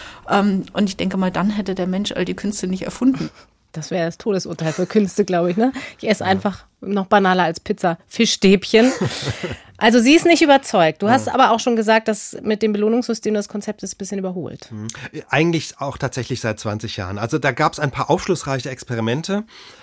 Und ich denke mal, dann hätte der Mensch all die Künste nicht erfunden. Das wäre das Todesurteil für Künste, glaube ich. Ne? Ich esse einfach noch banaler als Pizza Fischstäbchen. Also sie ist nicht überzeugt. Du hast aber auch schon gesagt, dass mit dem Belohnungssystem das Konzept ist ein bisschen überholt. Eigentlich auch tatsächlich seit 20 Jahren. Also da gab es ein paar aufschlussreiche Experimente.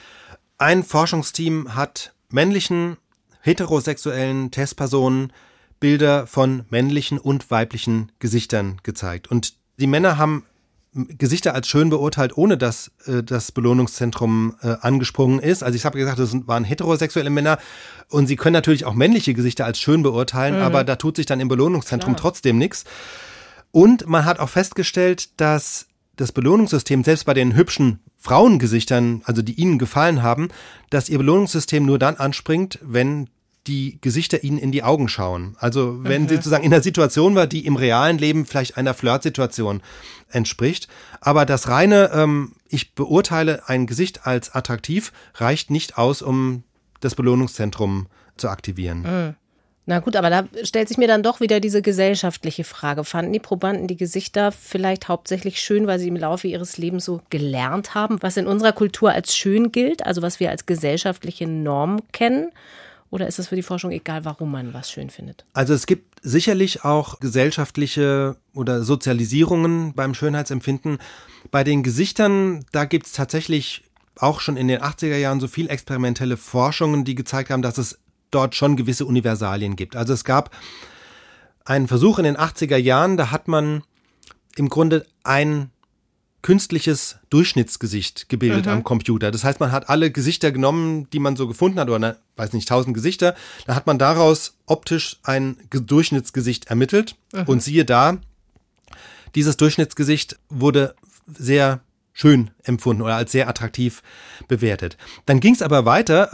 Ein Forschungsteam hat männlichen, heterosexuellen Testpersonen Bilder von männlichen und weiblichen Gesichtern gezeigt. Und die Männer haben Gesichter als schön beurteilt, ohne dass das Belohnungszentrum angesprungen ist. Also ich habe gesagt, das waren heterosexuelle Männer und sie können natürlich auch männliche Gesichter als schön beurteilen, aber da tut sich dann im Belohnungszentrum trotzdem nichts. Und man hat auch festgestellt, dass das Belohnungssystem, selbst bei den hübschen Frauengesichtern, also die ihnen gefallen haben, dass ihr Belohnungssystem nur dann anspringt, wenn die Gesichter ihnen in die Augen schauen. Also wenn sie sozusagen in einer Situation war, die im realen Leben vielleicht einer Flirtsituation entspricht. Aber das reine, ich beurteile ein Gesicht als attraktiv, reicht nicht aus, um das Belohnungszentrum zu aktivieren. Na gut, aber da stellt sich mir dann doch wieder diese gesellschaftliche Frage. Fanden die Probanden die Gesichter vielleicht hauptsächlich schön, weil sie im Laufe ihres Lebens so gelernt haben, was in unserer Kultur als schön gilt, also was wir als gesellschaftliche Norm kennen? Oder ist es für die Forschung egal, warum man was schön findet? Also es gibt sicherlich auch gesellschaftliche oder Sozialisierungen beim Schönheitsempfinden. Bei den Gesichtern, da gibt es tatsächlich auch schon in den 80er Jahren so viel experimentelle Forschungen, die gezeigt haben, dass es dort schon gewisse Universalien gibt. Also es gab einen Versuch in den 80er Jahren, da hat man im Grunde ein künstliches Durchschnittsgesicht gebildet am Computer. Das heißt, man hat alle Gesichter genommen, die man so gefunden hat, oder weiß nicht, 1000 Gesichter. Da hat man daraus optisch ein Durchschnittsgesicht ermittelt. Und siehe da, dieses Durchschnittsgesicht wurde sehr schön empfunden oder als sehr attraktiv bewertet. Dann ging es aber weiter.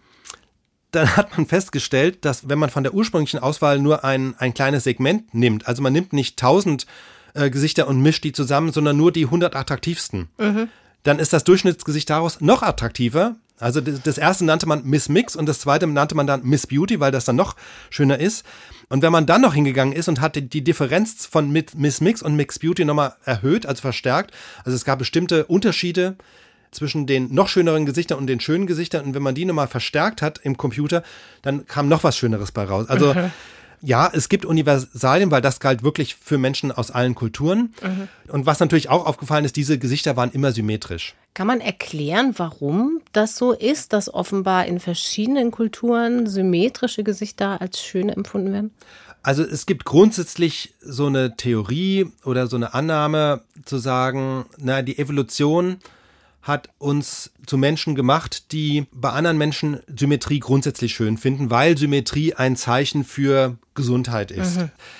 Dann hat man festgestellt, dass wenn man von der ursprünglichen Auswahl nur ein kleines Segment nimmt, also man nimmt nicht 1000 Gesichter und mischt die zusammen, sondern nur die 100 attraktivsten. Dann ist das Durchschnittsgesicht daraus noch attraktiver. Also das erste nannte man Miss Mix und das zweite nannte man dann Miss Beauty, weil das dann noch schöner ist. Und wenn man dann noch hingegangen ist und hat die Differenz von Miss Mix und Miss Beauty nochmal erhöht, also verstärkt, also es gab bestimmte Unterschiede zwischen den noch schöneren Gesichtern und den schönen Gesichtern, und wenn man die nochmal verstärkt hat im Computer, dann kam noch was Schöneres bei raus. Also ja, es gibt Universalien, weil das galt wirklich für Menschen aus allen Kulturen. Und was natürlich auch aufgefallen ist, diese Gesichter waren immer symmetrisch. Kann man erklären, warum das so ist, dass offenbar in verschiedenen Kulturen symmetrische Gesichter als schön empfunden werden? Also es gibt grundsätzlich so eine Theorie oder so eine Annahme zu sagen, die Evolution hat uns zu Menschen gemacht, die bei anderen Menschen Symmetrie grundsätzlich schön finden, weil Symmetrie ein Zeichen für Gesundheit ist.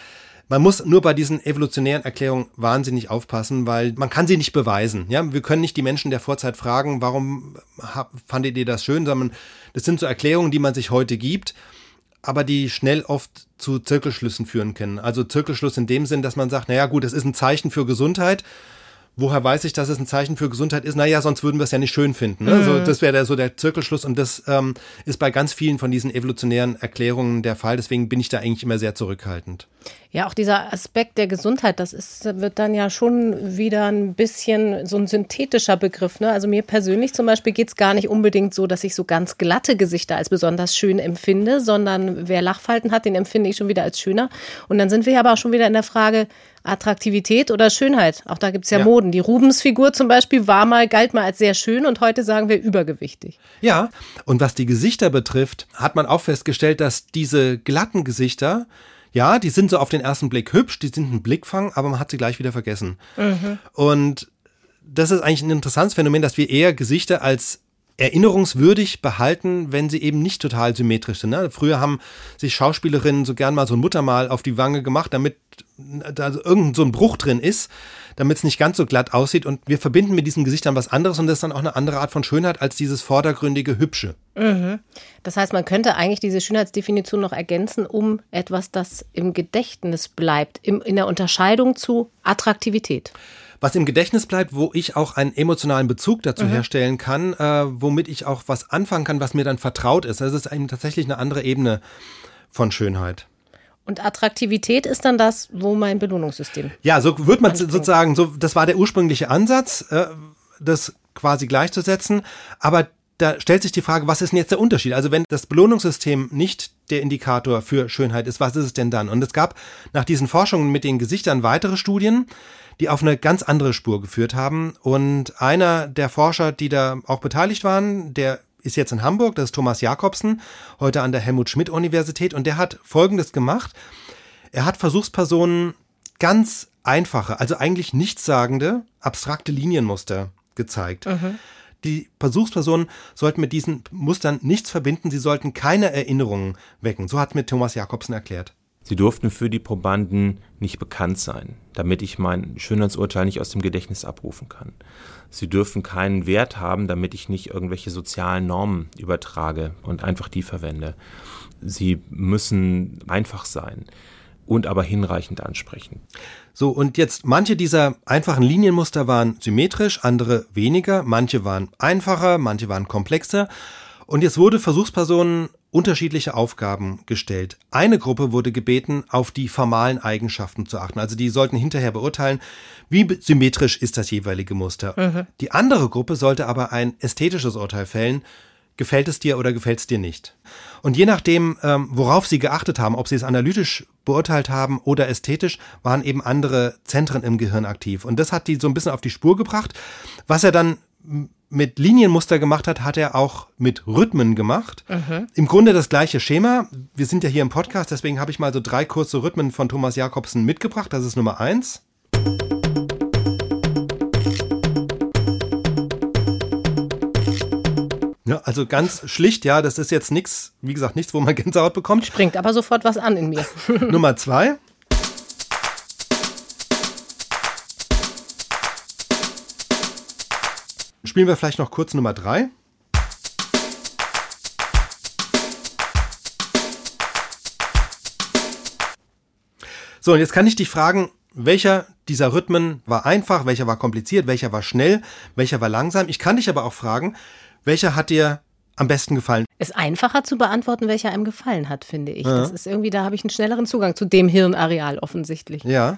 Man muss nur bei diesen evolutionären Erklärungen wahnsinnig aufpassen, weil man kann sie nicht beweisen. Ja, wir können nicht die Menschen der Vorzeit fragen, warum fandet ihr das schön, sondern das sind so Erklärungen, die man sich heute gibt, aber die schnell oft zu Zirkelschlüssen führen können. Also Zirkelschluss in dem Sinn, dass man sagt, naja gut, es ist ein Zeichen für Gesundheit. Woher weiß ich, dass es ein Zeichen für Gesundheit ist? Naja, sonst würden wir es ja nicht schön finden. Ne? So, das wäre so der Zirkelschluss, und das ist bei ganz vielen von diesen evolutionären Erklärungen der Fall. Deswegen bin ich da eigentlich immer sehr zurückhaltend. Ja, auch dieser Aspekt der Gesundheit, wird dann ja schon wieder ein bisschen so ein synthetischer Begriff. Ne? Also mir persönlich zum Beispiel geht es gar nicht unbedingt so, dass ich so ganz glatte Gesichter als besonders schön empfinde, sondern wer Lachfalten hat, den empfinde ich schon wieder als schöner. Und dann sind wir aber auch schon wieder in der Frage Attraktivität oder Schönheit. Auch da gibt es ja Moden. Die Rubens-Figur zum Beispiel galt mal als sehr schön, und heute sagen wir übergewichtig. Ja, und was die Gesichter betrifft, hat man auch festgestellt, dass diese glatten Gesichter, ja, die sind so auf den ersten Blick hübsch, die sind ein Blickfang, aber man hat sie gleich wieder vergessen. Und das ist eigentlich ein interessantes Phänomen, dass wir eher Gesichter als erinnerungswürdig behalten, wenn sie eben nicht total symmetrisch sind. Ne? Früher haben sich Schauspielerinnen so gern mal so ein Muttermal auf die Wange gemacht, damit da irgend so ein Bruch drin ist, damit es nicht ganz so glatt aussieht. Und wir verbinden mit diesen Gesichtern was anderes und das ist dann auch eine andere Art von Schönheit als dieses vordergründige Hübsche. Mhm. Das heißt, man könnte eigentlich diese Schönheitsdefinition noch ergänzen um etwas, das im Gedächtnis bleibt, in der Unterscheidung zu Attraktivität. Was im Gedächtnis bleibt, wo ich auch einen emotionalen Bezug dazu herstellen kann, womit ich auch was anfangen kann, was mir dann vertraut ist. Das ist eben tatsächlich eine andere Ebene von Schönheit. Und Attraktivität ist dann das, wo mein Belohnungssystem. Ja, so wird man sozusagen, das war der ursprüngliche Ansatz, das quasi gleichzusetzen. Aber da stellt sich die Frage, was ist denn jetzt der Unterschied? Also wenn das Belohnungssystem nicht der Indikator für Schönheit ist, was ist es denn dann? Und es gab nach diesen Forschungen mit den Gesichtern weitere Studien, die auf eine ganz andere Spur geführt haben. Und einer der Forscher, die da auch beteiligt waren, der ist jetzt in Hamburg, das ist Thomas Jakobsen, heute an der Helmut-Schmidt-Universität. Und der hat Folgendes gemacht. Er hat Versuchspersonen ganz einfache, also eigentlich nichtssagende, abstrakte Linienmuster gezeigt. Die Versuchspersonen sollten mit diesen Mustern nichts verbinden, sie sollten keine Erinnerungen wecken. So hat mir Thomas Jakobsen erklärt. Sie durften für die Probanden nicht bekannt sein, damit ich mein Schönheitsurteil nicht aus dem Gedächtnis abrufen kann. Sie dürfen keinen Wert haben, damit ich nicht irgendwelche sozialen Normen übertrage und einfach die verwende. Sie müssen einfach sein und aber hinreichend ansprechen. So, und jetzt, manche dieser einfachen Linienmuster waren symmetrisch, andere weniger, manche waren einfacher, manche waren komplexer. Und jetzt wurde Versuchspersonen unterschiedliche Aufgaben gestellt. Eine Gruppe wurde gebeten, auf die formalen Eigenschaften zu achten. Also die sollten hinterher beurteilen, wie symmetrisch ist das jeweilige Muster. Die andere Gruppe sollte aber ein ästhetisches Urteil fällen. Gefällt es dir oder gefällt es dir nicht? Und je nachdem, worauf sie geachtet haben, ob sie es analytisch beurteilt haben oder ästhetisch, waren eben andere Zentren im Gehirn aktiv. Und das hat die so ein bisschen auf die Spur gebracht. Was er dann mit Linienmuster gemacht hat, hat er auch mit Rhythmen gemacht. Im Grunde das gleiche Schema. Wir sind ja hier im Podcast, deswegen habe ich mal so 3 kurze Rhythmen von Thomas Jakobsen mitgebracht. Das ist Nummer 1. Ja, also ganz schlicht, ja, das ist jetzt nichts, wie gesagt, nichts, wo man Gänsehaut bekommt. Springt aber sofort was an in mir. Nummer 2. Spielen wir vielleicht noch kurz Nummer 3. So, und jetzt kann ich dich fragen, welcher dieser Rhythmen war einfach, welcher war kompliziert, welcher war schnell, welcher war langsam. Ich kann dich aber auch fragen, welcher hat dir am besten gefallen? Ist einfacher zu beantworten, welcher einem gefallen hat, finde ich. Das ist irgendwie, da habe ich einen schnelleren Zugang zu dem Hirnareal offensichtlich. Ja.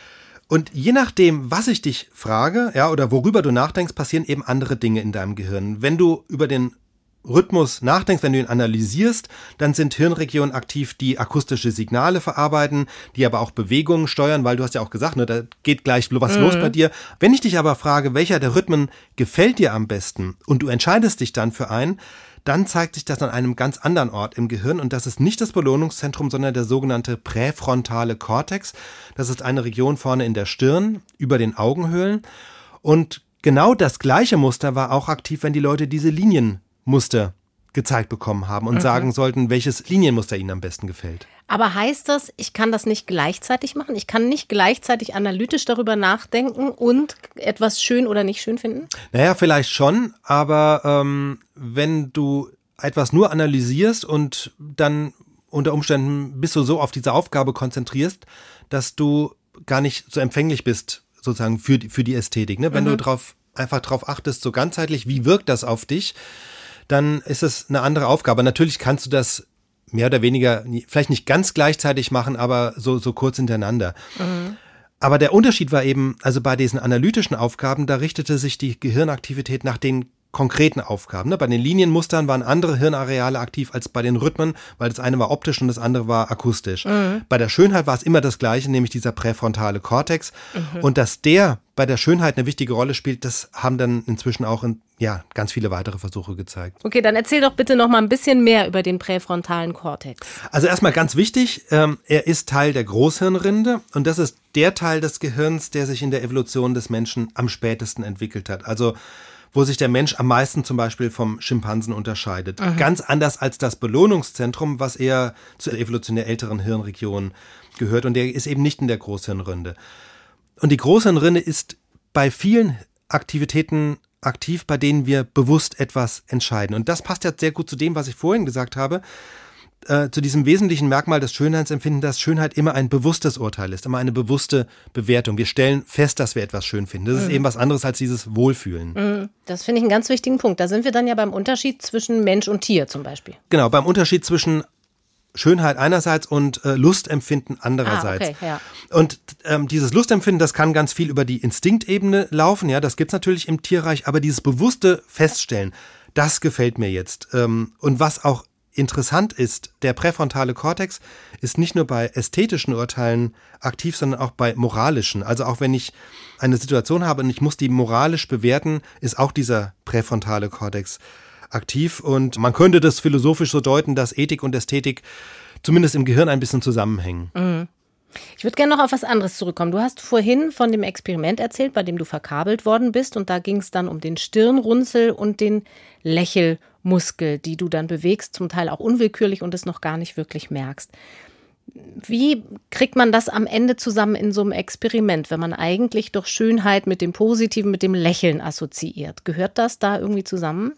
Und je nachdem, was ich dich frage, ja, oder worüber du nachdenkst, passieren eben andere Dinge in deinem Gehirn. Wenn du über den Rhythmus nachdenkst, wenn du ihn analysierst, dann sind Hirnregionen aktiv, die akustische Signale verarbeiten, die aber auch Bewegungen steuern, weil du hast ja auch gesagt, ne, da geht gleich was los bei dir. Wenn ich dich aber frage, welcher der Rhythmen gefällt dir am besten und du entscheidest dich dann für einen, dann zeigt sich das an einem ganz anderen Ort im Gehirn und das ist nicht das Belohnungszentrum, sondern der sogenannte präfrontale Kortex. Das ist eine Region vorne in der Stirn, über den Augenhöhlen und genau das gleiche Muster war auch aktiv, wenn die Leute diese Linienmuster gezeigt bekommen haben und sagen sollten, welches Linienmuster ihnen am besten gefällt. Aber heißt das, ich kann das nicht gleichzeitig machen? Ich kann nicht gleichzeitig analytisch darüber nachdenken und etwas schön oder nicht schön finden? Naja, vielleicht schon, aber wenn du etwas nur analysierst und dann unter Umständen bist du so auf diese Aufgabe konzentrierst, dass du gar nicht so empfänglich bist, sozusagen für die Ästhetik. Ne? Wenn du einfach drauf achtest, so ganzheitlich, wie wirkt das auf dich, dann ist es eine andere Aufgabe. Natürlich kannst du das mehr oder weniger, vielleicht nicht ganz gleichzeitig machen, aber so kurz hintereinander. Aber der Unterschied war eben, also bei diesen analytischen Aufgaben, da richtete sich die Gehirnaktivität nach den konkreten Aufgaben. Ne? Bei den Linienmustern waren andere Hirnareale aktiv als bei den Rhythmen, weil das eine war optisch und das andere war akustisch. Bei der Schönheit war es immer das Gleiche, nämlich dieser präfrontale Kortex. Und dass der bei der Schönheit eine wichtige Rolle spielt, das haben dann inzwischen auch ganz viele weitere Versuche gezeigt. Okay, dann erzähl doch bitte noch mal ein bisschen mehr über den präfrontalen Kortex. Also erstmal ganz wichtig, er ist Teil der Großhirnrinde und das ist der Teil des Gehirns, der sich in der Evolution des Menschen am spätesten entwickelt hat. Also wo sich der Mensch am meisten zum Beispiel vom Schimpansen unterscheidet. Ganz anders als das Belohnungszentrum, was eher zur evolutionär älteren Hirnregion gehört und der ist eben nicht in der Großhirnrinde. Und die Großhirnrinde ist bei vielen Aktivitäten aktiv, bei denen wir bewusst etwas entscheiden. Und das passt ja sehr gut zu dem, was ich vorhin gesagt habe, zu diesem wesentlichen Merkmal des Schönheitsempfindens, dass Schönheit immer ein bewusstes Urteil ist, immer eine bewusste Bewertung. Wir stellen fest, dass wir etwas schön finden. Das ist eben was anderes als dieses Wohlfühlen. Das finde ich einen ganz wichtigen Punkt. Da sind wir dann ja beim Unterschied zwischen Mensch und Tier zum Beispiel. Genau, beim Unterschied zwischen Schönheit einerseits und Lustempfinden andererseits. Okay, ja. Und dieses Lustempfinden, das kann ganz viel über die Instinktebene laufen, ja, das gibt's natürlich im Tierreich, aber dieses bewusste Feststellen, das gefällt mir jetzt. Und was auch interessant ist, der präfrontale Kortex ist nicht nur bei ästhetischen Urteilen aktiv, sondern auch bei moralischen. Also auch wenn ich eine Situation habe und ich muss die moralisch bewerten, ist auch dieser präfrontale Kortex aktiv. Und man könnte das philosophisch so deuten, dass Ethik und Ästhetik zumindest im Gehirn ein bisschen zusammenhängen. Mhm. Ich würde gerne noch auf was anderes zurückkommen. Du hast vorhin von dem Experiment erzählt, bei dem du verkabelt worden bist. Und da ging es dann um den Stirnrunzel und den Lächelmuskel, die du dann bewegst, zum Teil auch unwillkürlich und es noch gar nicht wirklich merkst. Wie kriegt man das am Ende zusammen in so einem Experiment, wenn man eigentlich doch Schönheit mit dem Positiven, mit dem Lächeln assoziiert? Gehört das da irgendwie zusammen?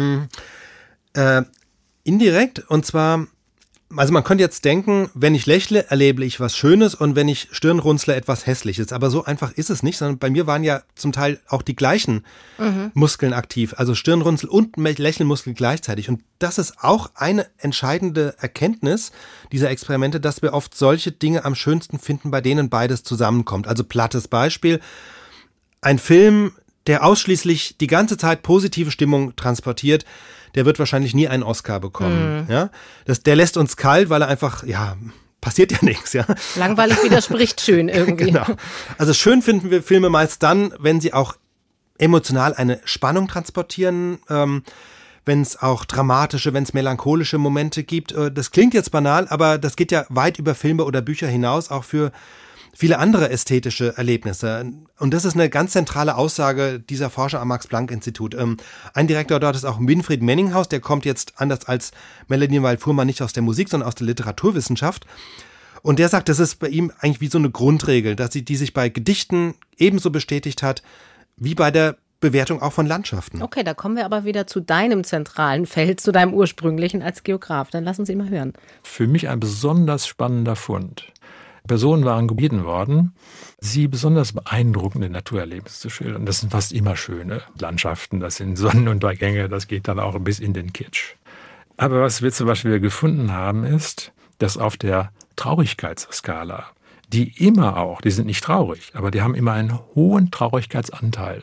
Indirekt, und zwar, also man könnte jetzt denken, wenn ich lächle, erlebe ich was Schönes und wenn ich Stirnrunzle etwas Hässliches. Aber so einfach ist es nicht, sondern bei mir waren ja zum Teil auch die gleichen Muskeln aktiv, also Stirnrunzel und Lächelmuskel gleichzeitig. Und das ist auch eine entscheidende Erkenntnis dieser Experimente, dass wir oft solche Dinge am schönsten finden, bei denen beides zusammenkommt. Also plattes Beispiel, ein Film, der ausschließlich die ganze Zeit positive Stimmung transportiert, der wird wahrscheinlich nie einen Oscar bekommen. Ja? Der lässt uns kalt, weil er einfach, passiert ja nichts. Ja? Langweilig widerspricht schön irgendwie. Genau. Also schön finden wir Filme meist dann, wenn sie auch emotional eine Spannung transportieren, wenn es auch dramatische, wenn es melancholische Momente gibt. Das klingt jetzt banal, aber das geht ja weit über Filme oder Bücher hinaus, auch für viele andere ästhetische Erlebnisse. Und das ist eine ganz zentrale Aussage dieser Forscher am Max-Planck-Institut. Ein Direktor dort ist auch Winfried Menninghaus, der kommt jetzt anders als Melanie Weil-Fuhrmann nicht aus der Musik, sondern aus der Literaturwissenschaft. Und der sagt, das ist bei ihm eigentlich wie so eine Grundregel, die sich bei Gedichten ebenso bestätigt hat, wie bei der Bewertung auch von Landschaften. Okay, da kommen wir aber wieder zu deinem zentralen Feld, zu deinem ursprünglichen als Geograf. Dann lass uns ihn mal hören. Für mich ein besonders spannender Fund. Personen waren gebeten worden, sie besonders beeindruckende Naturerlebnisse zu schildern. Das sind fast immer schöne Landschaften, das sind Sonnenuntergänge, das geht dann auch bis in den Kitsch. Aber was wir zum Beispiel gefunden haben, ist, dass auf der Traurigkeitsskala, die sind nicht traurig, aber die haben immer einen hohen Traurigkeitsanteil.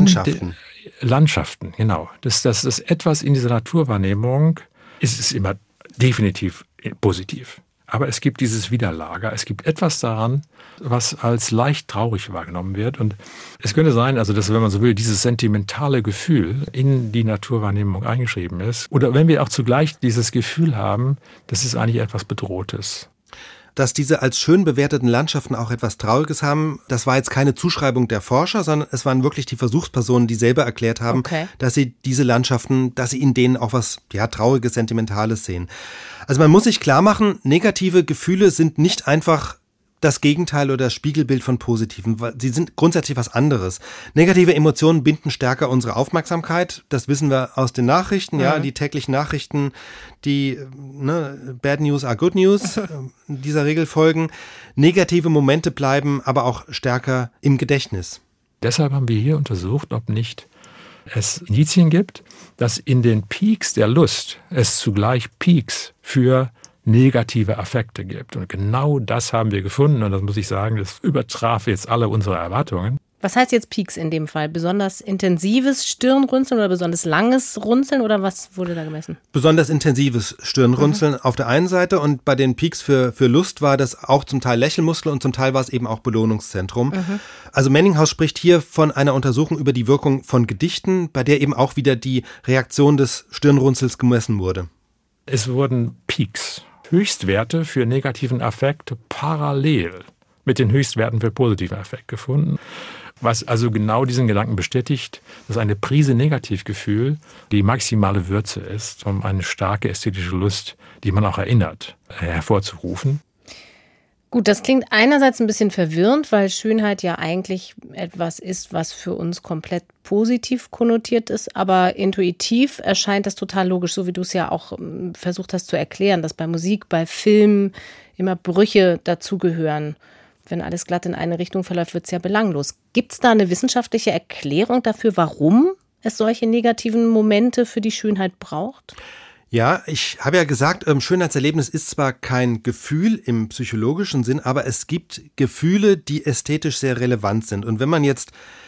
Landschaften, genau. Das ist etwas in dieser Naturwahrnehmung, ist es immer definitiv positiv. Aber es gibt dieses Widerlager, es gibt etwas daran, was als leicht traurig wahrgenommen wird. Und es könnte sein, also dass, wenn man so will, dieses sentimentale Gefühl in die Naturwahrnehmung eingeschrieben ist. Oder wenn wir auch zugleich dieses Gefühl haben, das ist eigentlich etwas Bedrohtes. Dass diese als schön bewerteten Landschaften auch etwas Trauriges haben, das war jetzt keine Zuschreibung der Forscher, sondern es waren wirklich die Versuchspersonen, die selber erklärt haben, dass sie diese Landschaften, dass sie in denen auch was Trauriges, Sentimentales sehen. Also man muss sich klar machen, negative Gefühle sind nicht einfach das Gegenteil oder das Spiegelbild von positiven. Sie sind grundsätzlich was anderes. Negative Emotionen binden stärker unsere Aufmerksamkeit. Das wissen wir aus den Nachrichten, die täglichen Nachrichten, die Bad News are Good News, dieser Regel folgen. Negative Momente bleiben aber auch stärker im Gedächtnis. Deshalb haben wir hier untersucht, ob nicht es Indizien gibt, dass in den Peaks der Lust es zugleich Peaks für negative Affekte gibt. Und genau das haben wir gefunden. Und das muss ich sagen, das übertraf jetzt alle unsere Erwartungen. Was heißt jetzt Peaks in dem Fall? Besonders intensives Stirnrunzeln oder besonders langes Runzeln oder was wurde da gemessen? Besonders intensives Stirnrunzeln auf der einen Seite und bei den Peaks für Lust war das auch zum Teil Lächelmuskel und zum Teil war es eben auch Belohnungszentrum. Also Menninghaus spricht hier von einer Untersuchung über die Wirkung von Gedichten, bei der eben auch wieder die Reaktion des Stirnrunzels gemessen wurde. Es wurden Peaks, Höchstwerte für negativen Affekt parallel mit den Höchstwerten für positiven Affekt gefunden. Was also genau diesen Gedanken bestätigt, dass eine Prise Negativgefühl die maximale Würze ist, um eine starke ästhetische Lust, die man auch erinnert, hervorzurufen. Gut, das klingt einerseits ein bisschen verwirrend, weil Schönheit ja eigentlich etwas ist, was für uns komplett positiv konnotiert ist, aber intuitiv erscheint das total logisch, so wie du es ja auch versucht hast zu erklären, dass bei Musik, bei Film immer Brüche dazugehören. Wenn alles glatt in eine Richtung verläuft, wird es ja belanglos. Gibt es da eine wissenschaftliche Erklärung dafür, warum es solche negativen Momente für die Schönheit braucht? Ja, ich habe ja gesagt, Schönheitserlebnis ist zwar kein Gefühl im psychologischen Sinn, aber es gibt Gefühle, die ästhetisch sehr relevant sind. Und wenn man jetzt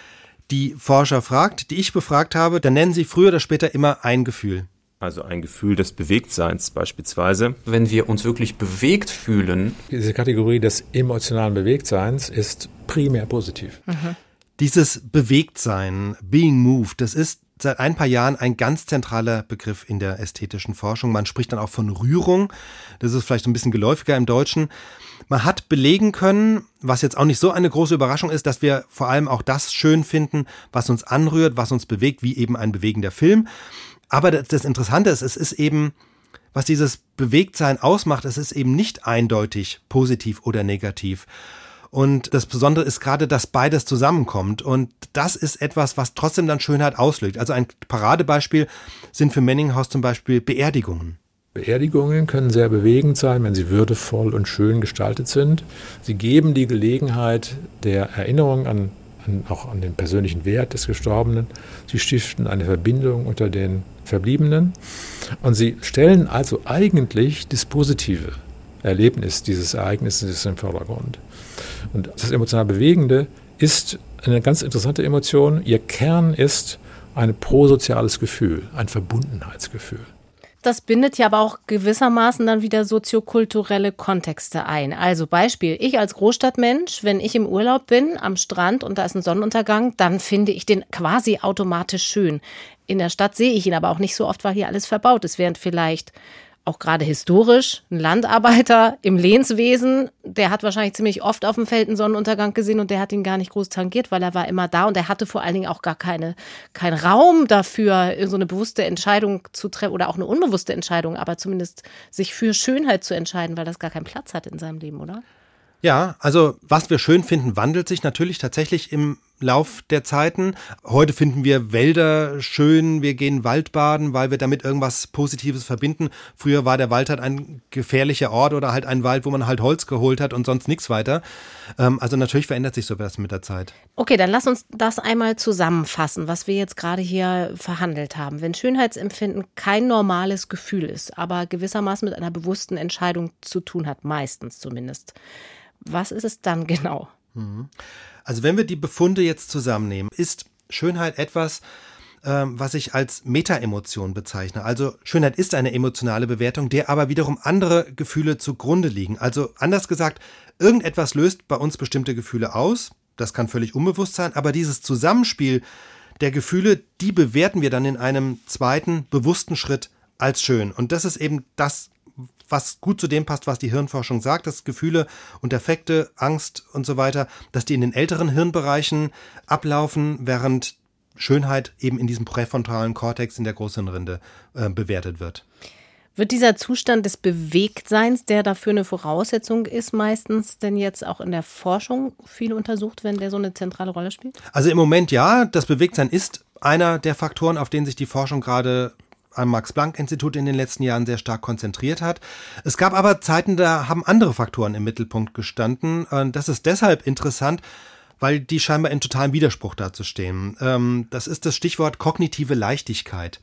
die Forscher fragt, die ich befragt habe, dann nennen sie früher oder später immer ein Gefühl. Also ein Gefühl des Bewegtseins beispielsweise. Wenn wir uns wirklich bewegt fühlen. Diese Kategorie des emotionalen Bewegtseins ist primär positiv. Dieses Bewegtsein, being moved, das ist seit ein paar Jahren ein ganz zentraler Begriff in der ästhetischen Forschung. Man spricht dann auch von Rührung. Das ist vielleicht ein bisschen geläufiger im Deutschen. Man hat belegen können, was jetzt auch nicht so eine große Überraschung ist, dass wir vor allem auch das schön finden, was uns anrührt, was uns bewegt, wie eben ein bewegender Film. Aber das Interessante ist, es ist eben, was dieses Bewegtsein ausmacht, es ist eben nicht eindeutig positiv oder negativ. Und das Besondere ist gerade, dass beides zusammenkommt. Und das ist etwas, was trotzdem dann Schönheit auslöst. Also ein Paradebeispiel sind für Menninghaus zum Beispiel Beerdigungen. Beerdigungen können sehr bewegend sein, wenn sie würdevoll und schön gestaltet sind. Sie geben die Gelegenheit der Erinnerung auch an den persönlichen Wert des Gestorbenen. Sie stiften eine Verbindung unter den Verbliebenen. Und sie stellen also eigentlich das positive Erlebnis dieses Ereignisses im Vordergrund. Und das emotional Bewegende ist eine ganz interessante Emotion. Ihr Kern ist ein prosoziales Gefühl, ein Verbundenheitsgefühl. Das bindet ja aber auch gewissermaßen dann wieder soziokulturelle Kontexte ein. Also Beispiel, ich als Großstadtmensch, wenn ich im Urlaub bin am Strand und da ist ein Sonnenuntergang, dann finde ich den quasi automatisch schön. In der Stadt sehe ich ihn aber auch nicht so oft, weil hier alles verbaut ist, während vielleicht auch gerade historisch, ein Landarbeiter im Lehnswesen, der hat wahrscheinlich ziemlich oft auf dem Feld einen Sonnenuntergang gesehen und der hat ihn gar nicht groß tangiert, weil er war immer da und er hatte vor allen Dingen auch gar keinen Raum dafür, so eine bewusste Entscheidung zu treffen oder auch eine unbewusste Entscheidung, aber zumindest sich für Schönheit zu entscheiden, weil das gar keinen Platz hat in seinem Leben, oder? Ja, also was wir schön finden, wandelt sich natürlich tatsächlich im Lauf der Zeiten. Heute finden wir Wälder schön, wir gehen Waldbaden, weil wir damit irgendwas Positives verbinden. Früher war der Wald halt ein gefährlicher Ort oder halt ein Wald, wo man halt Holz geholt hat und sonst nichts weiter. Also natürlich verändert sich sowas mit der Zeit. Okay, dann lass uns das einmal zusammenfassen, was wir jetzt gerade hier verhandelt haben. Wenn Schönheitsempfinden kein normales Gefühl ist, aber gewissermaßen mit einer bewussten Entscheidung zu tun hat, meistens zumindest. Was ist es dann genau? Also wenn wir die Befunde jetzt zusammennehmen, ist Schönheit etwas, was ich als Meta-Emotion bezeichne. Also Schönheit ist eine emotionale Bewertung, der aber wiederum andere Gefühle zugrunde liegen. Also anders gesagt, irgendetwas löst bei uns bestimmte Gefühle aus. Das kann völlig unbewusst sein, aber dieses Zusammenspiel der Gefühle, die bewerten wir dann in einem zweiten, bewussten Schritt als schön. Und das ist eben das, was gut zu dem passt, was die Hirnforschung sagt, dass Gefühle und Affekte, Angst und so weiter, dass die in den älteren Hirnbereichen ablaufen, während Schönheit eben in diesem präfrontalen Kortex in der Großhirnrinde bewertet wird. Wird dieser Zustand des Bewegtseins, der dafür eine Voraussetzung ist, meistens denn jetzt auch in der Forschung viel untersucht, wenn der so eine zentrale Rolle spielt? Also im Moment ja, das Bewegtsein ist einer der Faktoren, auf den sich die Forschung gerade am Max-Planck-Institut in den letzten Jahren sehr stark konzentriert hat. Es gab aber Zeiten, da haben andere Faktoren im Mittelpunkt gestanden. Das ist deshalb interessant, weil die scheinbar in totalem Widerspruch dazu stehen. Das ist das Stichwort kognitive Leichtigkeit.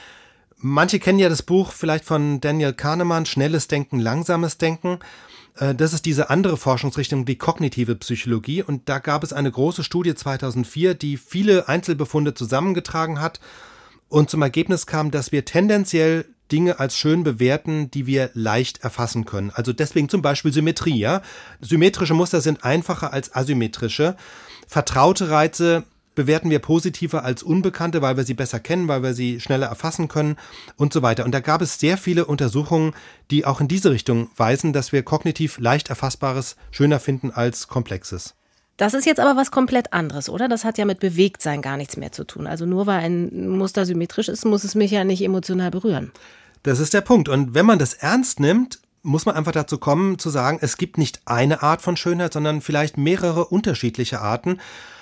Manche kennen ja das Buch vielleicht von Daniel Kahneman, Schnelles Denken, Langsames Denken. Das ist diese andere Forschungsrichtung, die kognitive Psychologie. Und da gab es eine große Studie 2004, die viele Einzelbefunde zusammengetragen hat und zum Ergebnis kam, dass wir tendenziell Dinge als schön bewerten, die wir leicht erfassen können. Also deswegen zum Beispiel Symmetrie. Ja? Symmetrische Muster sind einfacher als asymmetrische. Vertraute Reize bewerten wir positiver als unbekannte, weil wir sie besser kennen, weil wir sie schneller erfassen können und so weiter. Und da gab es sehr viele Untersuchungen, die auch in diese Richtung weisen, dass wir kognitiv leicht Erfassbares schöner finden als Komplexes. Das ist jetzt aber was komplett anderes, oder? Das hat ja mit Bewegtsein gar nichts mehr zu tun. Also nur weil ein Muster symmetrisch ist, muss es mich ja nicht emotional berühren. Das ist der Punkt. Und wenn man das ernst nimmt, muss man einfach dazu kommen, zu sagen, es gibt nicht eine Art von Schönheit, sondern vielleicht mehrere unterschiedliche Arten.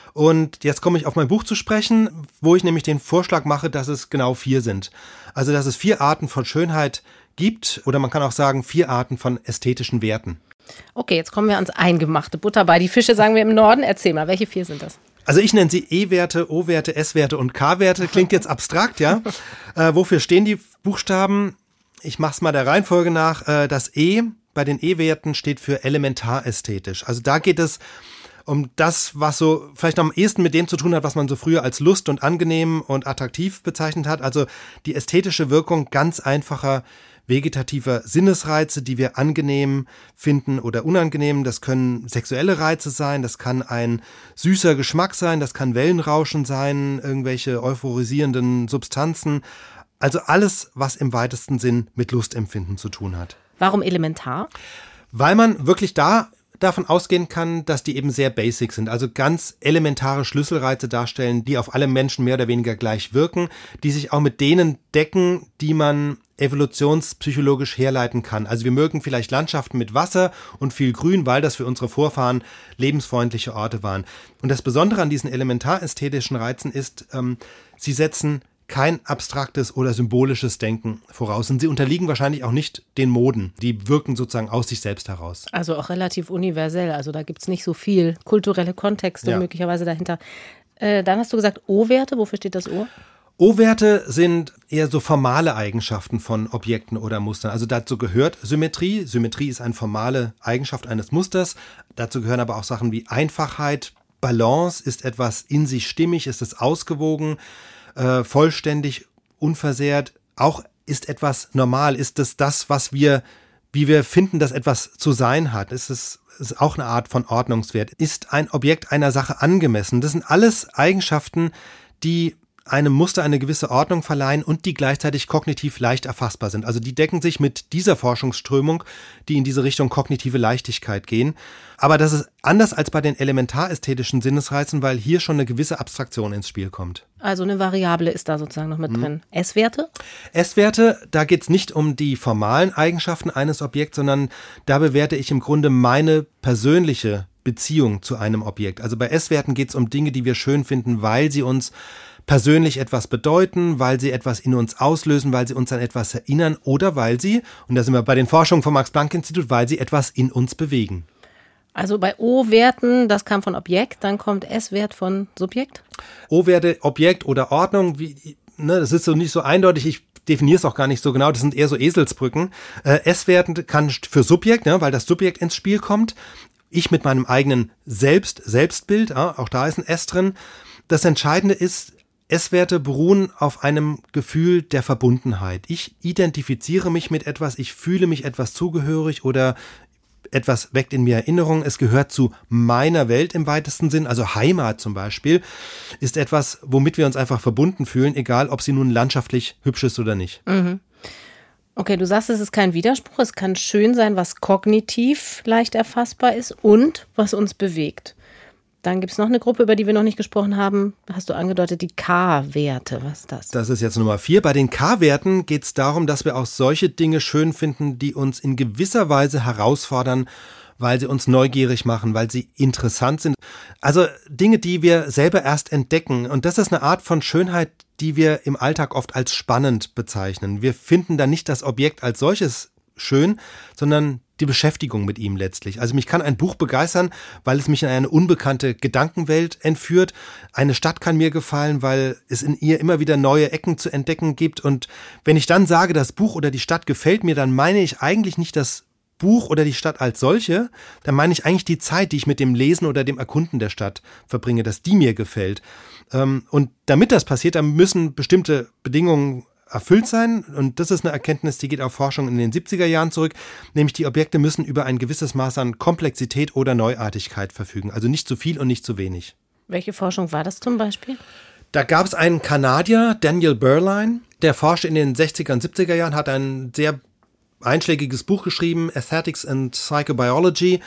Und jetzt komme ich auf mein Buch zu sprechen, wo ich nämlich den Vorschlag mache, dass es genau 4 sind. Also, dass es 4 Arten von Schönheit gibt, oder man kann auch sagen 4 Arten von ästhetischen Werten. Okay, jetzt kommen wir ans Eingemachte. Butter bei die Fische, sagen wir im Norden. Erzähl mal, welche 4 sind das? Also ich nenne sie E-Werte, O-Werte, S-Werte und K-Werte. Klingt jetzt abstrakt, ja? Wofür stehen die Buchstaben? Ich mache es mal der Reihenfolge nach. Das E bei den E-Werten steht für elementarästhetisch. Also da geht es um das, was so vielleicht am ehesten mit dem zu tun hat, was man so früher als Lust und angenehm und attraktiv bezeichnet hat. Also die ästhetische Wirkung ganz einfacher vegetativer Sinnesreize, die wir angenehm finden oder unangenehm. Das können sexuelle Reize sein, das kann ein süßer Geschmack sein, das kann Wellenrauschen sein, irgendwelche euphorisierenden Substanzen. Also alles, was im weitesten Sinn mit Lustempfinden zu tun hat. Warum elementar? Weil man wirklich davon ausgehen kann, dass die eben sehr basic sind, also ganz elementare Schlüsselreize darstellen, die auf alle Menschen mehr oder weniger gleich wirken, die sich auch mit denen decken, die man evolutionspsychologisch herleiten kann. Also wir mögen vielleicht Landschaften mit Wasser und viel Grün, weil das für unsere Vorfahren lebensfreundliche Orte waren. Und das Besondere an diesen elementarästhetischen Reizen ist, sie setzen kein abstraktes oder symbolisches Denken voraus. Und sie unterliegen wahrscheinlich auch nicht den Moden. Die wirken sozusagen aus sich selbst heraus. Also auch relativ universell. Also da gibt es nicht so viel kulturelle Kontexte möglicherweise dahinter. Dann hast du gesagt O-Werte. Wofür steht das O? O-Werte sind eher so formale Eigenschaften von Objekten oder Mustern. Also dazu gehört Symmetrie. Symmetrie ist eine formale Eigenschaft eines Musters. Dazu gehören aber auch Sachen wie Einfachheit. Balance ist etwas in sich stimmig, ist es ausgewogen, vollständig, unversehrt. Auch ist etwas normal. Ist es das, wie wir finden, dass etwas zu sein hat? Ist auch eine Art von Ordnungswert. Ist ein Objekt einer Sache angemessen? Das sind alles Eigenschaften, die einem Muster eine gewisse Ordnung verleihen und die gleichzeitig kognitiv leicht erfassbar sind. Also die decken sich mit dieser Forschungsströmung, die in diese Richtung kognitive Leichtigkeit gehen. Aber das ist anders als bei den elementarästhetischen Sinnesreizen, weil hier schon eine gewisse Abstraktion ins Spiel kommt. Also eine Variable ist da sozusagen noch mit drin. S-Werte? S-Werte, da geht es nicht um die formalen Eigenschaften eines Objekts, sondern da bewerte ich im Grunde meine persönliche Beziehung zu einem Objekt. Also bei S-Werten geht es um Dinge, die wir schön finden, weil sie uns persönlich etwas bedeuten, weil sie etwas in uns auslösen, weil sie uns an etwas erinnern oder weil sie, und da sind wir bei den Forschungen vom Max-Planck-Institut, weil sie etwas in uns bewegen. Also bei O-Werten, das kam von Objekt, dann kommt S-Wert von Subjekt? O-Werte, Objekt oder Ordnung, das ist so nicht so eindeutig, ich definiere es auch gar nicht so genau, das sind eher so Eselsbrücken. S-Wert kann für Subjekt, weil das Subjekt ins Spiel kommt. Ich mit meinem eigenen Selbstbild, auch da ist ein S drin. Das Entscheidende ist, S-Werte beruhen auf einem Gefühl der Verbundenheit. Ich identifiziere mich mit etwas, ich fühle mich etwas zugehörig oder etwas weckt in mir Erinnerung. Es gehört zu meiner Welt im weitesten Sinn. Also Heimat zum Beispiel ist etwas, womit wir uns einfach verbunden fühlen, egal ob sie nun landschaftlich hübsch ist oder nicht. Mhm. Okay, du sagst, es ist kein Widerspruch. Es kann schön sein, was kognitiv leicht erfassbar ist und was uns bewegt. Dann gibt es noch eine Gruppe, über die wir noch nicht gesprochen haben. Hast du angedeutet, die K-Werte. Was ist das? Das ist jetzt Nummer 4. Bei den K-Werten geht es darum, dass wir auch solche Dinge schön finden, die uns in gewisser Weise herausfordern, weil sie uns neugierig machen, weil sie interessant sind. Also Dinge, die wir selber erst entdecken. Und das ist eine Art von Schönheit, die wir im Alltag oft als spannend bezeichnen. Wir finden dann nicht das Objekt als solches schön, sondern die Beschäftigung mit ihm letztlich. Also mich kann ein Buch begeistern, weil es mich in eine unbekannte Gedankenwelt entführt. Eine Stadt kann mir gefallen, weil es in ihr immer wieder neue Ecken zu entdecken gibt. Und wenn ich dann sage, das Buch oder die Stadt gefällt mir, dann meine ich eigentlich nicht das Buch oder die Stadt als solche, dann meine ich eigentlich die Zeit, die ich mit dem Lesen oder dem Erkunden der Stadt verbringe, dass die mir gefällt. Und damit das passiert, dann müssen bestimmte Bedingungen erfüllt sein. Und das ist eine Erkenntnis, die geht auf Forschung in den 70er Jahren zurück. Nämlich die Objekte müssen über ein gewisses Maß an Komplexität oder Neuartigkeit verfügen. Also nicht zu viel und nicht zu wenig. Welche Forschung war das zum Beispiel? Da gab es einen Kanadier, Daniel Berline, der forschte in den 60er und 70er Jahren, hat ein sehr einschlägiges Buch geschrieben, Aesthetics and Psychobiology,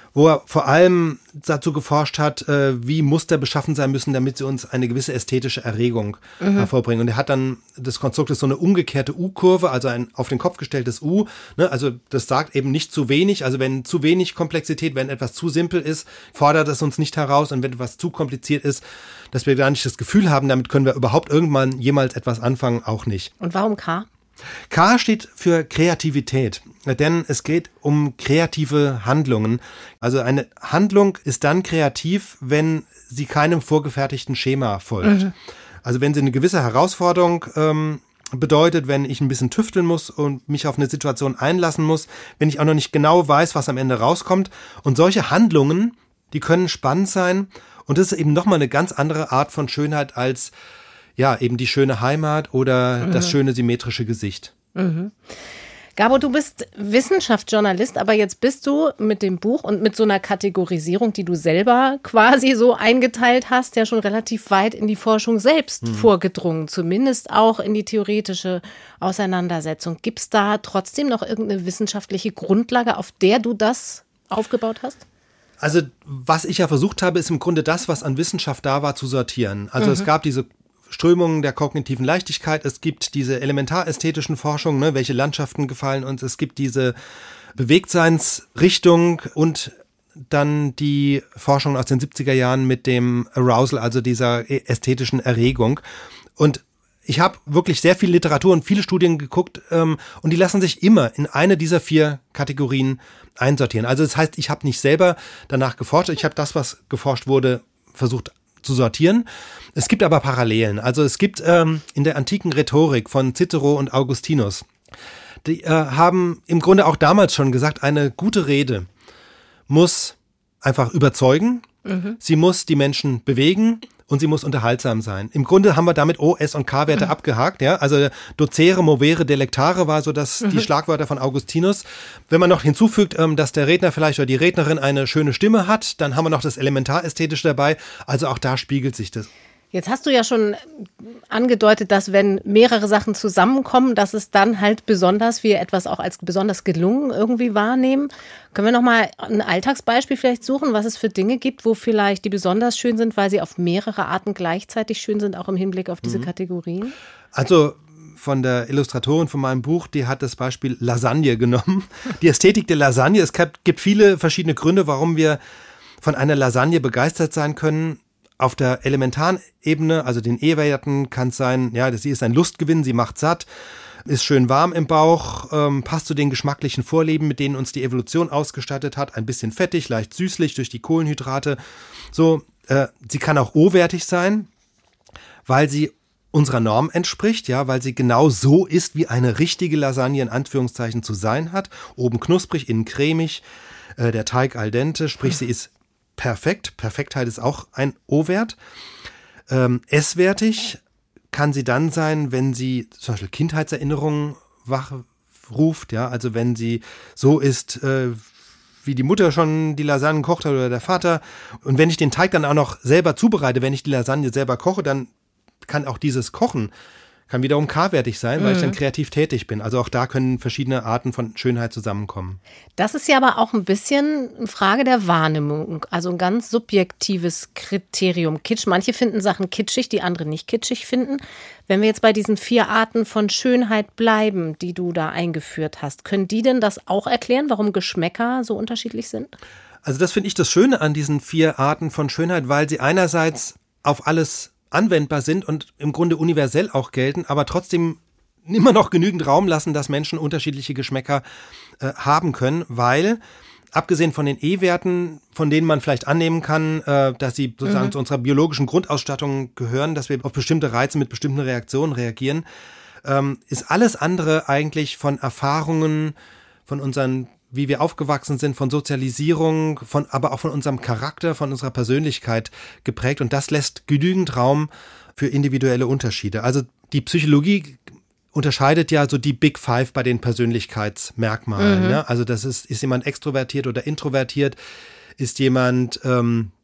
wo er vor allem dazu geforscht hat, wie Muster beschaffen sein müssen, damit sie uns eine gewisse ästhetische Erregung hervorbringen. Und er hat dann, das Konstrukt ist so eine umgekehrte U-Kurve, also ein auf den Kopf gestelltes U. Ne? Also das sagt eben nicht zu wenig. Also wenn zu wenig Komplexität, wenn etwas zu simpel ist, fordert es uns nicht heraus. Und wenn etwas zu kompliziert ist, dass wir gar nicht das Gefühl haben, damit können wir überhaupt irgendwann jemals etwas anfangen, auch nicht. Und warum K? K steht für Kreativität, denn es geht um kreative Handlungen. Also eine Handlung ist dann kreativ, wenn sie keinem vorgefertigten Schema folgt. Also wenn sie eine gewisse Herausforderung bedeutet, wenn ich ein bisschen tüfteln muss und mich auf eine Situation einlassen muss, wenn ich auch noch nicht genau weiß, was am Ende rauskommt. Und solche Handlungen, die können spannend sein. Und das ist eben nochmal eine ganz andere Art von Schönheit als ja, eben die schöne Heimat oder das schöne symmetrische Gesicht. Gabo, du bist Wissenschaftsjournalist, aber jetzt bist du mit dem Buch und mit so einer Kategorisierung, die du selber quasi so eingeteilt hast, ja schon relativ weit in die Forschung selbst vorgedrungen, zumindest auch in die theoretische Auseinandersetzung. Gibt es da trotzdem noch irgendeine wissenschaftliche Grundlage, auf der du das aufgebaut hast? Also was ich ja versucht habe, ist im Grunde das, was an Wissenschaft da war, zu sortieren. Also es gab diese Strömungen der kognitiven Leichtigkeit, es gibt diese elementarästhetischen Forschungen, ne, welche Landschaften gefallen uns, es gibt diese Bewegtseinsrichtung und dann die Forschung aus den 70er Jahren mit dem Arousal, also dieser ästhetischen Erregung. Und ich habe wirklich sehr viel Literatur und viele Studien geguckt und die lassen sich immer in eine dieser 4 Kategorien einsortieren. Also das heißt, ich habe nicht selber danach geforscht, ich habe das, was geforscht wurde, versucht zu sortieren. Es gibt aber Parallelen. Also es gibt in der antiken Rhetorik von Cicero und Augustinus, die haben im Grunde auch damals schon gesagt, eine gute Rede muss einfach überzeugen, sie muss die Menschen bewegen und sie muss unterhaltsam sein. Im Grunde haben wir damit O, S und K-Werte abgehakt. Ja? Also docere, movere, delectare war so die Schlagwörter von Augustinus. Wenn man noch hinzufügt, dass der Redner vielleicht oder die Rednerin eine schöne Stimme hat, dann haben wir noch das Elementarästhetische dabei. Also auch da spiegelt sich das. Jetzt hast du ja schon angedeutet, dass wenn mehrere Sachen zusammenkommen, dass es dann halt besonders, wir etwas auch als besonders gelungen irgendwie wahrnehmen. Können wir nochmal ein Alltagsbeispiel vielleicht suchen, was es für Dinge gibt, wo vielleicht die besonders schön sind, weil sie auf mehrere Arten gleichzeitig schön sind, auch im Hinblick auf diese Kategorien? Also von der Illustratorin von meinem Buch, die hat das Beispiel Lasagne genommen. Die Ästhetik der Lasagne. Es gibt viele verschiedene Gründe, warum wir von einer Lasagne begeistert sein können. Auf der elementaren Ebene, also den E-Werten, kann es sein, ja, sie ist ein Lustgewinn, sie macht satt, ist schön warm im Bauch, passt zu den geschmacklichen Vorlieben, mit denen uns die Evolution ausgestattet hat, ein bisschen fettig, leicht süßlich durch die Kohlenhydrate. So, sie kann auch O-wertig sein, weil sie unserer Norm entspricht, ja, weil sie genau so ist, wie eine richtige Lasagne in Anführungszeichen zu sein hat. Oben knusprig, innen cremig, der Teig al dente, sprich sie ist perfekt. Perfektheit ist auch ein O-Wert. S-wertig kann sie dann sein, wenn sie zum Beispiel Kindheitserinnerungen wachruft, ja, also wenn sie so ist, wie die Mutter schon die Lasagne kocht hat oder der Vater. Und wenn ich den Teig dann auch noch selber zubereite, wenn ich die Lasagne selber koche, dann kann auch dieses Kochen kann wiederum K-wertig sein, weil ich dann kreativ tätig bin. Also auch da können verschiedene Arten von Schönheit zusammenkommen. Das ist ja aber auch ein bisschen eine Frage der Wahrnehmung, also ein ganz subjektives Kriterium. Kitsch, manche finden Sachen kitschig, die andere nicht kitschig finden. Wenn wir jetzt bei diesen 4 Arten von Schönheit bleiben, die du da eingeführt hast, können die denn das auch erklären, warum Geschmäcker so unterschiedlich sind? Also das finde ich das Schöne an diesen 4 Arten von Schönheit, weil sie einerseits auf alles anwendbar sind und im Grunde universell auch gelten, aber trotzdem immer noch genügend Raum lassen, dass Menschen unterschiedliche Geschmäcker haben können, weil abgesehen von den E-Werten, von denen man vielleicht annehmen kann, dass sie sozusagen zu unserer biologischen Grundausstattung gehören, dass wir auf bestimmte Reize mit bestimmten Reaktionen reagieren, ist alles andere eigentlich von Erfahrungen, von unseren, wie wir aufgewachsen sind, von Sozialisierung, aber auch von unserem Charakter, von unserer Persönlichkeit geprägt. Und das lässt genügend Raum für individuelle Unterschiede. Also die Psychologie unterscheidet ja so die Big Five bei den Persönlichkeitsmerkmalen. Ne? Also das ist jemand extrovertiert oder introvertiert? Ist jemand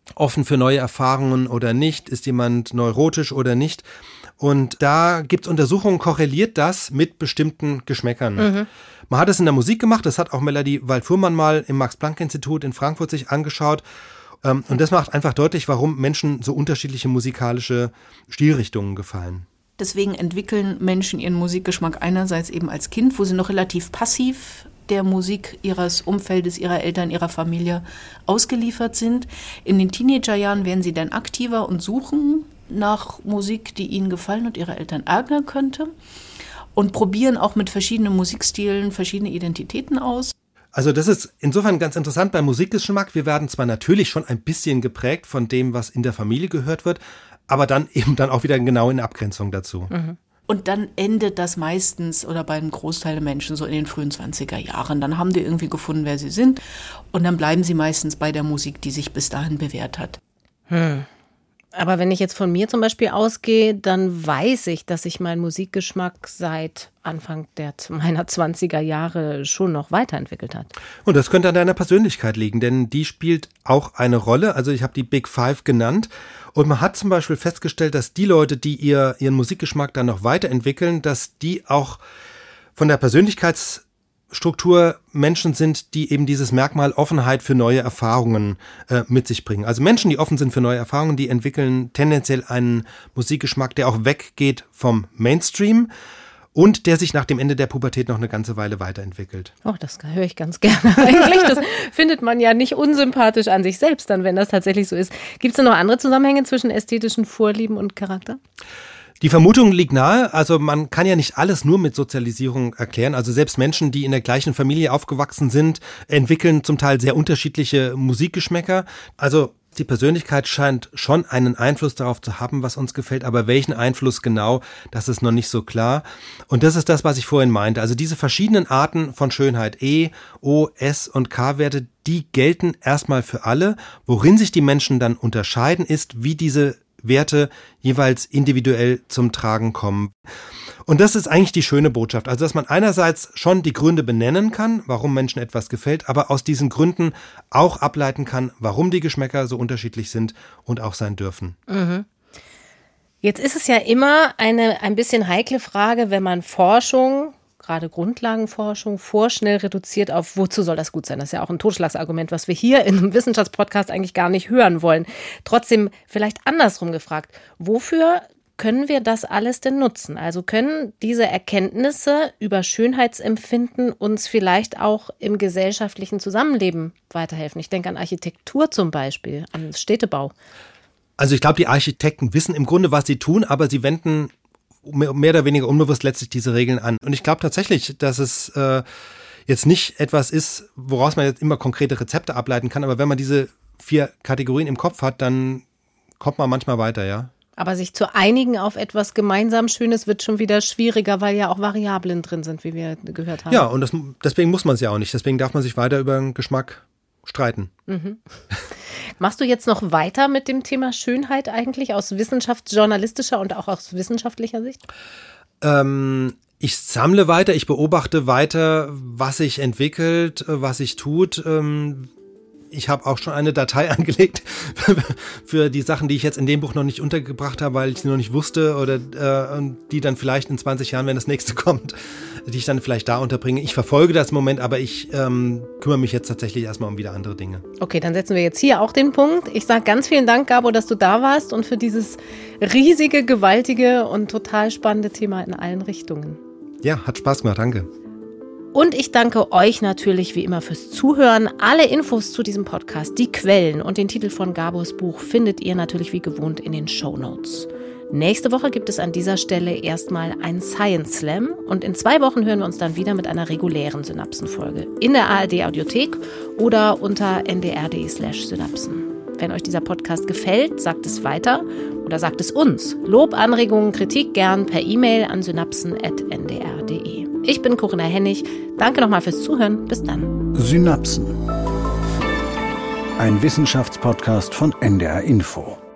offen für neue Erfahrungen oder nicht? Ist jemand neurotisch oder nicht? Und da gibt es Untersuchungen, korreliert das mit bestimmten Geschmäckern. Man hat es in der Musik gemacht, das hat auch Melanie Wald-Fuhrmann mal im Max-Planck-Institut in Frankfurt sich angeschaut. Und das macht einfach deutlich, warum Menschen so unterschiedliche musikalische Stilrichtungen gefallen. Deswegen entwickeln Menschen ihren Musikgeschmack einerseits eben als Kind, wo sie noch relativ passiv der Musik ihres Umfeldes, ihrer Eltern, ihrer Familie ausgeliefert sind. In den Teenagerjahren werden sie dann aktiver und suchen nach Musik, die ihnen gefallen und ihre Eltern ärgern könnte, und probieren auch mit verschiedenen Musikstilen verschiedene Identitäten aus. Also das ist insofern ganz interessant beim Musikgeschmack. Wir werden zwar natürlich schon ein bisschen geprägt von dem, was in der Familie gehört wird, aber dann eben dann auch wieder genau in Abgrenzung dazu. Und dann endet das meistens oder bei einem Großteil der Menschen so in den frühen 20er Jahren. Dann haben die irgendwie gefunden, wer sie sind, und dann bleiben sie meistens bei der Musik, die sich bis dahin bewährt hat. Aber wenn ich jetzt von mir zum Beispiel ausgehe, dann weiß ich, dass sich mein Musikgeschmack seit Anfang meiner 20er Jahre schon noch weiterentwickelt hat. Und das könnte an deiner Persönlichkeit liegen, denn die spielt auch eine Rolle. Also ich habe die Big Five genannt. Und man hat zum Beispiel festgestellt, dass die Leute, die ihren Musikgeschmack dann noch weiterentwickeln, dass die auch von der Persönlichkeitsstruktur Menschen sind, die eben dieses Merkmal Offenheit für neue Erfahrungen mit sich bringen. Also Menschen, die offen sind für neue Erfahrungen, die entwickeln tendenziell einen Musikgeschmack, der auch weggeht vom Mainstream und der sich nach dem Ende der Pubertät noch eine ganze Weile weiterentwickelt. Oh, das höre ich ganz gerne eigentlich. Das findet man ja nicht unsympathisch an sich selbst dann, wenn das tatsächlich so ist. Gibt es denn noch andere Zusammenhänge zwischen ästhetischen Vorlieben und Charakter? Die Vermutung liegt nahe, also man kann ja nicht alles nur mit Sozialisierung erklären. Also selbst Menschen, die in der gleichen Familie aufgewachsen sind, entwickeln zum Teil sehr unterschiedliche Musikgeschmäcker. Also die Persönlichkeit scheint schon einen Einfluss darauf zu haben, was uns gefällt, aber welchen Einfluss genau, das ist noch nicht so klar. Und das ist das, was ich vorhin meinte. Also diese verschiedenen Arten von Schönheit, E, O, S und K-Werte, die gelten erstmal für alle. Worin sich die Menschen dann unterscheiden, ist, wie diese Werte jeweils individuell zum Tragen kommen. Und das ist eigentlich die schöne Botschaft. Also, dass man einerseits schon die Gründe benennen kann, warum Menschen etwas gefällt, aber aus diesen Gründen auch ableiten kann, warum die Geschmäcker so unterschiedlich sind und auch sein dürfen. Jetzt ist es ja immer ein bisschen heikle Frage, wenn man Forschung, gerade Grundlagenforschung, vorschnell reduziert auf, wozu soll das gut sein? Das ist ja auch ein Totschlagsargument, was wir hier in einem Wissenschaftspodcast eigentlich gar nicht hören wollen. Trotzdem vielleicht andersrum gefragt, wofür können wir das alles denn nutzen? Also können diese Erkenntnisse über Schönheitsempfinden uns vielleicht auch im gesellschaftlichen Zusammenleben weiterhelfen? Ich denke an Architektur zum Beispiel, an Städtebau. Also ich glaube, die Architekten wissen im Grunde, was sie tun, aber sie wenden mehr oder weniger unbewusst letztlich diese Regeln an. Und ich glaube tatsächlich, dass es jetzt nicht etwas ist, woraus man jetzt immer konkrete Rezepte ableiten kann, aber wenn man diese 4 Kategorien im Kopf hat, dann kommt man manchmal weiter, ja. Aber sich zu einigen auf etwas gemeinsam Schönes wird schon wieder schwieriger, weil ja auch Variablen drin sind, wie wir gehört haben. Ja, und deswegen muss man es ja auch nicht. Deswegen darf man sich weiter über den Geschmack streiten. Machst du jetzt noch weiter mit dem Thema Schönheit eigentlich aus wissenschaftsjournalistischer und auch aus wissenschaftlicher Sicht? Ich sammle weiter, ich beobachte weiter, was sich entwickelt, was sich tut. Ich habe auch schon eine Datei angelegt für die Sachen, die ich jetzt in dem Buch noch nicht untergebracht habe, weil ich sie noch nicht wusste oder die dann vielleicht in 20 Jahren, wenn das nächste kommt, die ich dann vielleicht da unterbringe. Ich verfolge das im Moment, aber ich kümmere mich jetzt tatsächlich erstmal um wieder andere Dinge. Okay, dann setzen wir jetzt hier auch den Punkt. Ich sage ganz vielen Dank, Gabo, dass du da warst und für dieses riesige, gewaltige und total spannende Thema in allen Richtungen. Ja, hat Spaß gemacht, danke. Und ich danke euch natürlich wie immer fürs Zuhören. Alle Infos zu diesem Podcast, die Quellen und den Titel von Gabos Buch findet ihr natürlich wie gewohnt in den Shownotes. Nächste Woche gibt es an dieser Stelle erstmal einen Science Slam und in 2 Wochen hören wir uns dann wieder mit einer regulären Synapsenfolge in der ARD-Audiothek oder unter ndr.de/synapsen. Wenn euch dieser Podcast gefällt, sagt es weiter oder sagt es uns. Lob, Anregungen, Kritik gern per E-Mail an synapsen@ndr.de. Ich bin Corinna Hennig. Danke nochmal fürs Zuhören. Bis dann. Synapsen. Ein Wissenschaftspodcast von NDR Info.